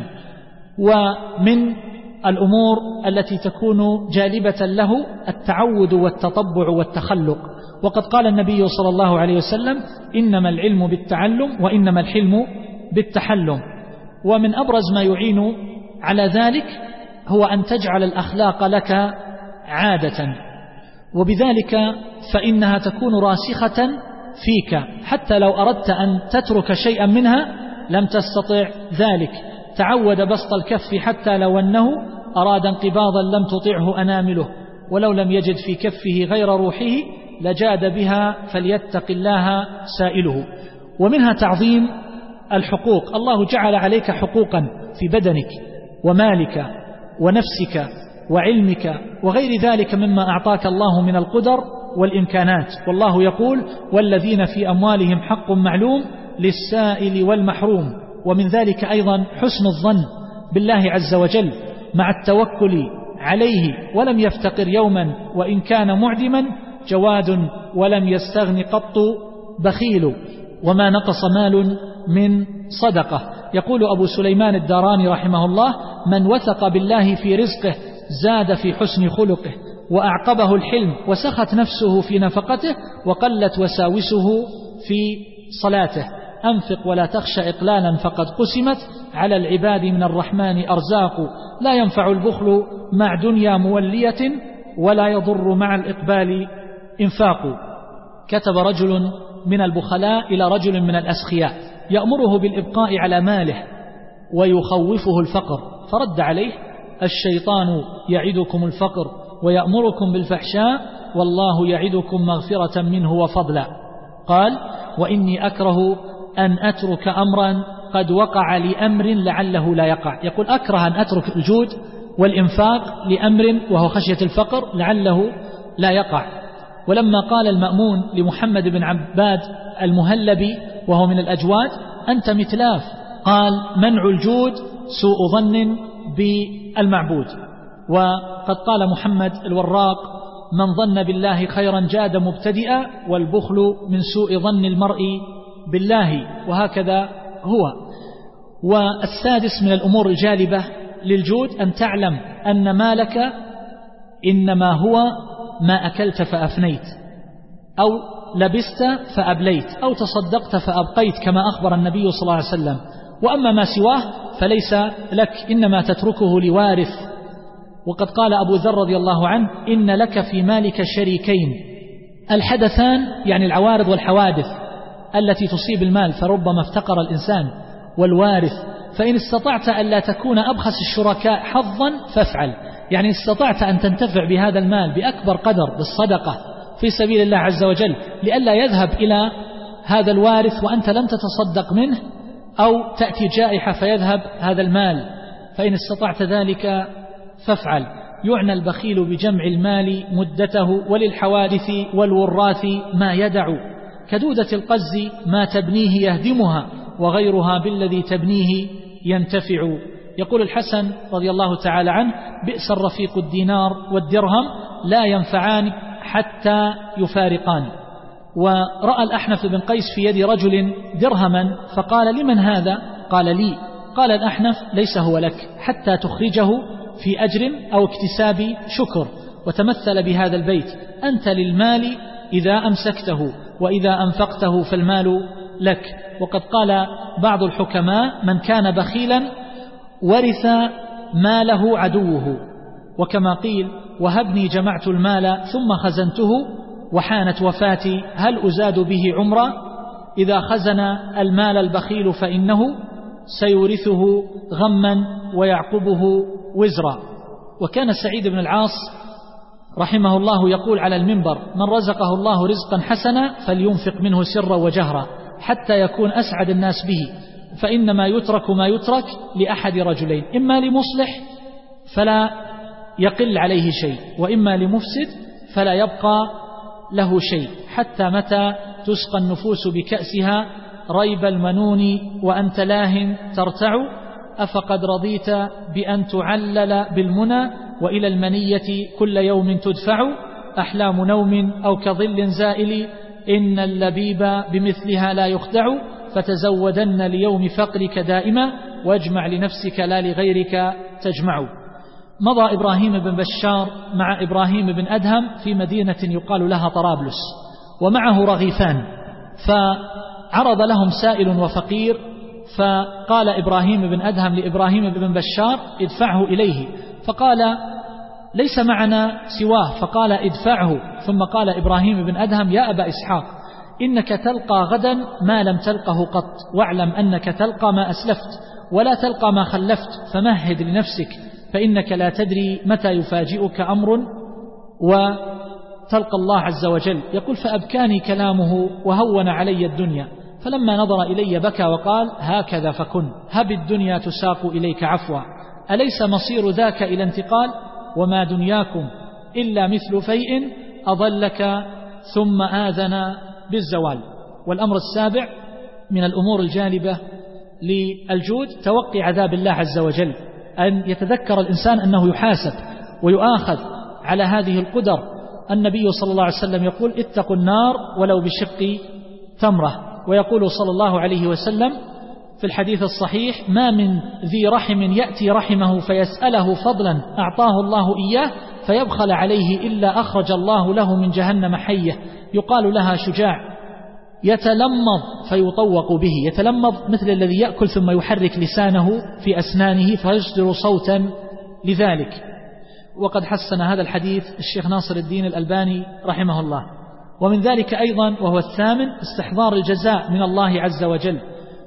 ومن الأمور التي تكون جالبة له التعود والتطبع والتخلق، وقد قال النبي صلى الله عليه وسلم إنما العلم بالتعلم وإنما الحلم بالتحلم. ومن أبرز ما يعين على ذلك هو أن تجعل الأخلاق لك عادة، وبذلك فإنها تكون راسخة فيك، حتى لو أردت أن تترك شيئا منها لم تستطع ذلك. تعود بسط الكف حتى لو أنه أراد انقباضا لم تطعه أنامله، ولو لم يجد في كفه غير روحه لجاد بها فليتق الله سائله. ومنها تعظيم الحقوق. الله جعل عليك حقوقا في بدنك ومالك ونفسك وعلمك وغير ذلك مما أعطاك الله من القدر والإمكانات. والله يقول والذين في أموالهم حق معلوم للسائل والمحروم. ومن ذلك أيضا حسن الظن بالله عز وجل مع التوكل عليه، ولم يفتقر يوما وإن كان معدما، جواد ولم يستغن قط بخيل، وما نقص مال من صدقة. يقول أبو سليمان الداراني رحمه الله من وثق بالله في رزقه زاد في حسن خلقه، وأعقبه الحلم وسخت نفسه في نفقته، وقلت وساوسه في صلاته. أنفق ولا تخشى إقلالا فقد قسمت على العباد من الرحمن أرزاق، لا ينفع البخل مع دنيا مولية ولا يضر مع الإقبال إنفاق. كتب رجل من البخلاء إلى رجل من الأسخياء يأمره بالإبقاء على ماله ويخوفه الفقر، فرد عليه الشيطان يعدكم الفقر ويأمركم بالفحشاء والله يعدكم مغفرة منه وفضلا. قال وإني أكره أن أترك أمرا قد وقع لأمر لعله لا يقع. يقول أكره أن أترك الجود والإنفاق لأمر وهو خشية الفقر لعله لا يقع. ولما قال المأمون لمحمد بن عباد المهلبي وهو من الأجواد أنت متلاف، قال منع الجود سوء ظن بالمعبود. وقد قال محمد الوراق من ظن بالله خيرا جاد مبتدئا، والبخل من سوء ظن المرء بالله، وهكذا هو. والسادس من الأمور الجالبة للجود أن تعلم أن مالك إنما هو ما أكلت فأفنيت، أو لبست فأبليت، أو تصدقت فأبقيت، كما أخبر النبي صلى الله عليه وسلم. وأما ما سواه فليس لك، إنما تتركه لوارث. وقد قال أبو ذر رضي الله عنه إن لك في مالك شريكين، الحدثان يعني العوارض والحوادث التي تصيب المال فربما افتقر الإنسان، والوارث. فإن استطعت أن لا تكون أبخس الشركاء حظا فافعل، يعني استطعت أن تنتفع بهذا المال بأكبر قدر بالصدقة في سبيل الله عز وجل لئلا يذهب إلى هذا الوارث وأنت لم تتصدق منه، أو تأتي جائحة فيذهب هذا المال. فإن استطعت ذلك فافعل. يعنى البخيل بجمع المال مدته، وللحوادث والوراث ما يدع، كدودة القز ما تبنيه يهدمها، وغيرها بالذي تبنيه ينتفع. يقول الحسن رضي الله تعالى عنه بئس الرفيق الدينار والدرهم لا ينفعان حتى يفارقان. ورأى الأحنف بن قيس في يد رجل درهما فقال لمن هذا؟ قال لي. قال الأحنف ليس هو لك حتى تخرجه في أجر أو اكتساب شكر. وتمثل بهذا البيت أنت للمال إذا أمسكته، وإذا أنفقته فالمال لك. وقد قال بعض الحكماء من كان بخيلا ورث ماله عدوه، وكما قيل وهبني جمعت المال ثم خزنته وحانت وفاتي هل أزاد به عمرا. إذا خزن المال البخيل فإنه سيورثه غما ويعقبه وزرا. وكان سعيد بن العاص رحمه الله يقول على المنبر: من رزقه الله رزقا حسنا فلينفق منه سرا وجهرا حتى يكون أسعد الناس به، فإنما يترك ما يترك لأحد رجلين: إما لمصلح فلا يقل عليه شيء، وإما لمفسد فلا يبقى له شيء، حتى متى تسقى النفوس بكأسها ريب المنون وأنت لاه ترتع، أفقد رضيت بأن تعلل بالمنى وإلى المنية كل يوم تدفع، أحلام نوم أو كظل زائل إن اللبيب بمثلها لا يخدع، فتزودن ليوم فقرك دائما واجمع لنفسك لا لغيرك تجمع. مضى إبراهيم بن بشار مع إبراهيم بن أدهم في مدينة يقال لها طرابلس، ومعه رغيفان، فعرض لهم سائل وفقير، فقال إبراهيم بن أدهم لإبراهيم بن بشار: ادفعه إليه، فقال: ليس معنا سواه، فقال: ادفعه. ثم قال إبراهيم بن أدهم: يا أبا إسحاق، إنك تلقى غدا ما لم تلقه قط، واعلم أنك تلقى ما أسلفت ولا تلقى ما خلفت، فمهد لنفسك فإنك لا تدري متى يفاجئك أمر وتلقى الله عز وجل. يقول: فأبكاني كلامه وهون علي الدنيا، فلما نظر إلي بكى وقال: هكذا فكن، هب الدنيا تساق إليك عفوا، أليس مصير ذاك إلى انتقال، وما دنياكم إلا مثل فيء أضلك ثم آذن بالزوال. والأمر السابع من الأمور الجانبة للجود توقي عذاب الله عز وجل، أن يتذكر الإنسان أنه يحاسب ويؤاخذ على هذه القدر. النبي صلى الله عليه وسلم يقول: اتقوا النار ولو بشق تمرة. ويقول صلى الله عليه وسلم في الحديث الصحيح: ما من ذي رحم يأتي رحمه فيسأله فضلا أعطاه الله إياه فيبخل عليه إلا أخرج الله له من جهنم حية يقال لها شجاع يتلمض فيطوق به. يتلمض مثل الذي يأكل ثم يحرك لسانه في أسنانه فيصدر صوتا لذلك. وقد حسن هذا الحديث الشيخ ناصر الدين الألباني رحمه الله. ومن ذلك أيضا وهو الثامن استحضار الجزاء من الله عز وجل،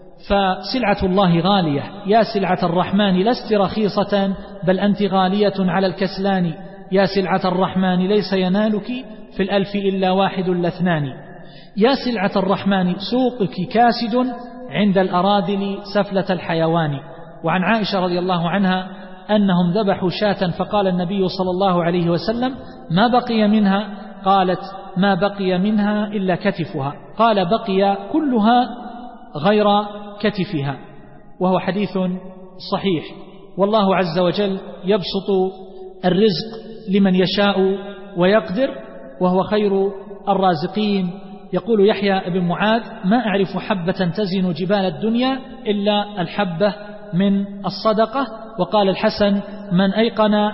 فسلعة الله غالية، يا سلعة الرحمن لست رخيصة بل أنت غالية على الكسلان، يا سلعة الرحمن ليس ينالك في الألف إلا واحد لاثنان، يا سلعة الرحمن سوقك كاسد عند الأراذل سفلة الحيوان. وعن عائشة رضي الله عنها أنهم ذبحوا شاة فقال النبي صلى الله عليه وسلم: ما بقي منها؟ قالت: ما بقي منها إلا كتفها، قال: بقي كلها غير كتفها. وهو حديث صحيح. والله عز وجل يبسط الرزق لمن يشاء ويقدر وهو خير الرازقين. يقول يحيى بن معاذ: ما أعرف حبة تزن جبال الدنيا إلا الحبة من الصدقة. وقال الحسن: من أيقن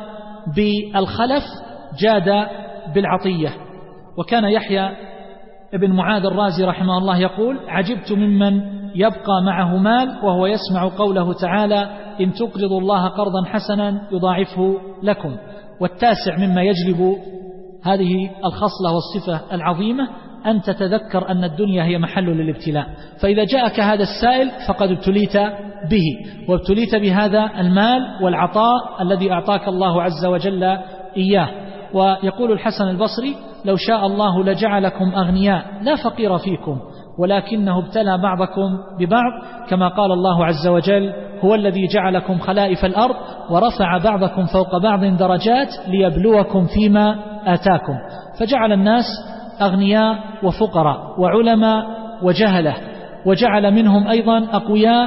بالخلف جاد بالعطية. وكان يحيى بن معاذ الرازي رحمه الله يقول: عجبت ممن يبقى معه مال وهو يسمع قوله تعالى: إن تقرضوا الله قرضا حسنا يضاعفه لكم. والتاسع مما يجلب هذه الخصلة والصفة العظيمة أن تتذكر أن الدنيا هي محل للابتلاء، فإذا جاءك هذا السائل فقد ابتليت به، وابتليت بهذا المال والعطاء الذي أعطاك الله عز وجل إياه. ويقول الحسن البصري: لو شاء الله لجعلكم أغنياء لا فقير فيكم، ولكنه ابتلى بعضكم ببعض، كما قال الله عز وجل: هو الذي جعلكم خلائف الأرض ورفع بعضكم فوق بعض درجات ليبلوكم فيما آتاكم. فجعل الناس أغنياء وفقراء وعلماء وجهلة، وجعل منهم أيضا أقوياء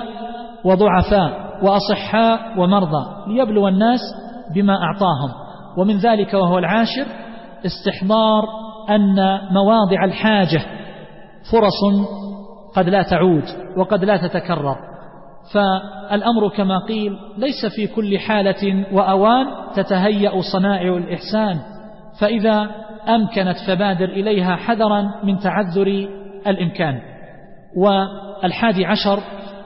وضعفاء وأصحاء ومرضى ليبلو الناس بما أعطاهم. ومن ذلك وهو العاشر استحضار أن مواضع الحاجة فرص قد لا تعود وقد لا تتكرر، فالأمر كما قيل ليس في كل حالة وأوان تتهيأ صنائع الإحسان، فإذا أمكنت فبادر إليها حذرا من تعذر الإمكان. والحادي عشر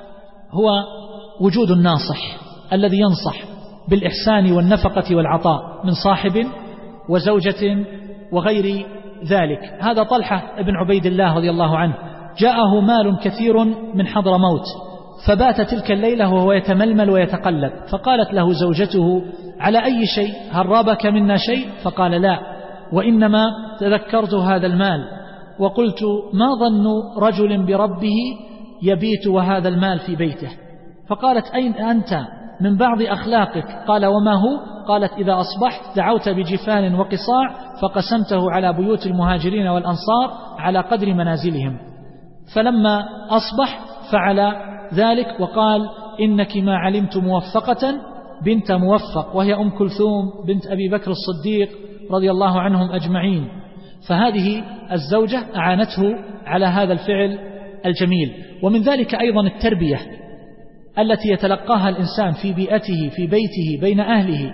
هو وجود الناصح الذي ينصح بالإحسان والنفقة والعطاء من صاحب وزوجة وغير ذلك. هذا طلحة بن عبيد الله رضي الله عنه جاءه مال كثير من حضرموت، فبات تلك الليلة وهو يتململ ويتقلب، فقالت له زوجته: على أي شيء؟ هل رابك منا شيء؟ فقال: لا، وإنما تذكرت هذا المال وقلت ما ظن رجل بربه يبيت وهذا المال في بيته؟ فقالت أين أنت من بعض أخلاقك؟ قال وما هو؟ قالت إذا أصبحت دعوت بجفان وقصاع فقسمته على بيوت المهاجرين والأنصار على قدر منازلهم. فلما أصبح فعل ذلك وقال إنك ما علمت موفقة بنت موفق، وهي أم كلثوم بنت أبي بكر الصديق رضي الله عنهم أجمعين. فهذه الزوجة أعانته على هذا الفعل الجميل. ومن ذلك أيضا التربية التي يتلقاها الإنسان في بيئته في بيته بين أهله.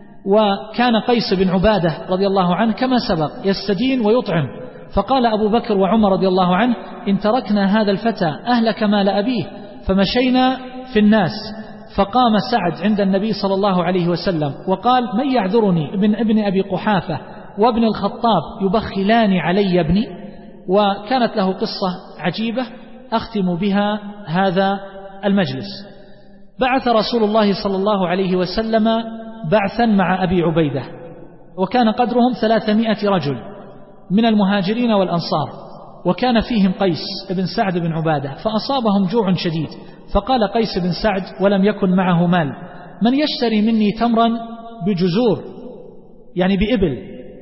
وكان قيس بن عبادة رضي الله عنه كما سبق يستدين ويطعم، فقال أبو بكر وعمر رضي الله عنه إن تركنا هذا الفتى أهلك مال أبيه. فمشينا في الناس فقام سعد عند النبي صلى الله عليه وسلم وقال من يعذرني ابن أبي قحافة وابن الخطاب يبخلان علي ابني. وكانت له قصة عجيبة أختم بها هذا المجلس. بعث رسول الله صلى الله عليه وسلم بعثا مع أبي عبيدة، وكان قدرهم 300 رجل من المهاجرين والأنصار، وكان فيهم قيس بن سعد بن عبادة، فأصابهم جوع شديد. فقال قيس بن سعد ولم يكن معه مال من يشتري مني تمرا بجزور، يعني بإبل،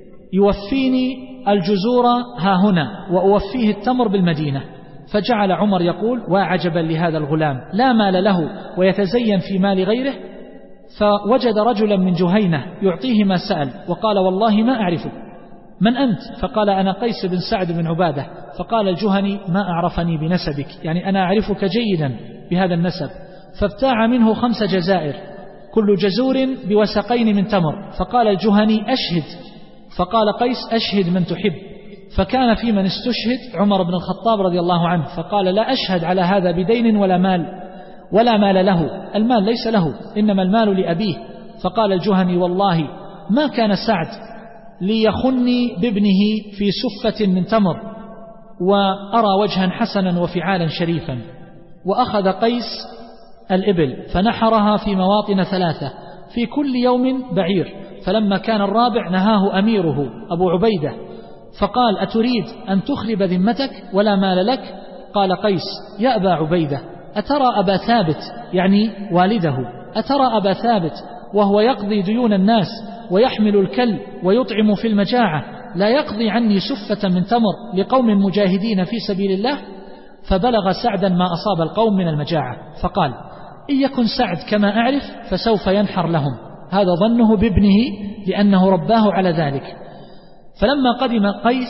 يوفيني الجزور ها هنا وأوفيه التمر بالمدينة. فجعل عمر يقول وعجبا لهذا الغلام لا مال له ويتزين في مال غيره. فوجد رجلا من جهينة يعطيه ما سأل وقال والله ما أعرفك، من أنت؟ فقال أنا قيس بن سعد بن عبادة. فقال الجهني ما أعرفني بنسبك، يعني أنا أعرفك جيدا بهذا النسب. فابتاع منه 5 جزائر كل جزور بوسقين من تمر. فقال الجهني أشهد. فقال قيس أشهد من تحب. فكان في من استشهد عمر بن الخطاب رضي الله عنه، فقال لا أشهد على هذا بدين ولا مال له، المال ليس له إنما المال لأبيه. فقال الجهني والله ما كان سعد ليخني بابنه في سفة من تمر، وأرى وجها حسنا وفعالا شريفا. وأخذ قيس الإبل فنحرها في مواطن 3 في كل يوم بعير. فلما كان الرابع نهاه أميره أبو عبيدة فقال أتريد أن تخرب ذمتك ولا مال لك؟ قال قيس يا أبا عبيدة أترى أبا ثابت، يعني والده، أترى أبا ثابت وهو يقضي ديون الناس ويحمل الكل ويطعم في المجاعة لا يقضي عني سفة من تمر لقوم مجاهدين في سبيل الله؟ فبلغ سعدا ما أصاب القوم من المجاعة، فقال إن يكن سعد كما أعرف فسوف ينحر لهم. هذا ظنه بابنه لأنه رباه على ذلك. فلما قدم قيس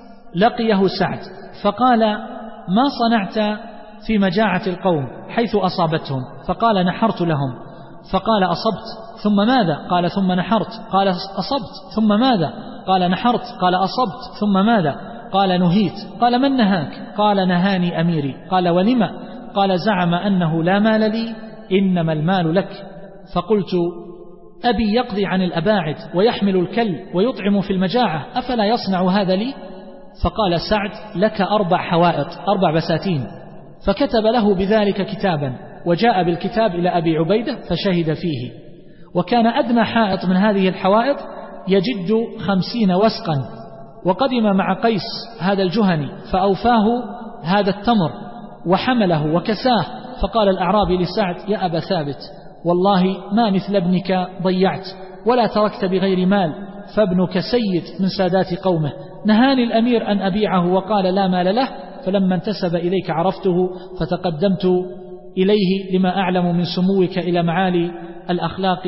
لقيه سعد فقال ما صنعت في مجاعة القوم حيث أصابتهم؟ فقال نحرت لهم. فقال أصبت ثم ماذا؟ قال ثم نحرت. قال أصبت ثم ماذا؟ قال نحرت. قال أصبت ثم ماذا؟ قال نهيت. قال من نهاك؟ قال نهاني أميري. قال ولما؟ قال زعم أنه لا مال لي إنما المال لك. فقلت أبي يقضي عن الأباعد ويحمل الكل ويطعم في المجاعة أفلا يصنع هذا لي؟ فقال سعد لك 4 حوائط 4 بساتين. فكتب له بذلك كتابا وجاء بالكتاب إلى أبي عبيدة فشهد فيه. وكان أدنى حائط من هذه الحوائط يجد 50 وسقا. وقدم مع قيس هذا الجهني فأوفاه هذا التمر وحمله وكساه. فقال الأعرابي لسعد يا أبا ثابت والله ما مثل ابنك ضيعت ولا تركت بغير مال، فابنك سيد من سادات قومه. نهاني الأمير أن أبيعه وقال لا مال له، فلما انتسب إليك عرفته فتقدمت إليه لما أعلم من سموك إلى معالي الأخلاق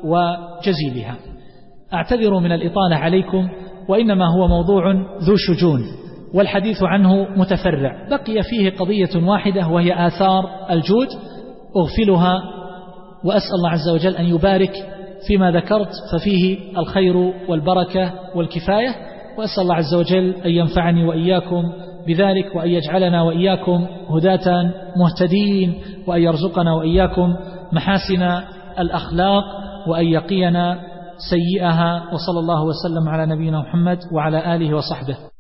وجزيلها. أعتذر من الإطالة عليكم، وإنما هو موضوع ذو شجون والحديث عنه متفرع. بقي فيه قضية واحدة وهي آثار الجود أغفلها، وأسأل الله عز وجل أن يبارك فيما ذكرت ففيه الخير والبركة والكفاية، وأسأل الله عز وجل أن ينفعني وإياكم بذلك، وأن يجعلنا وإياكم هداة مهتدين، وأن يرزقنا وإياكم محاسن الأخلاق، وأن يقينا سيئها. وصلى الله وسلم على نبينا محمد وعلى آله وصحبه.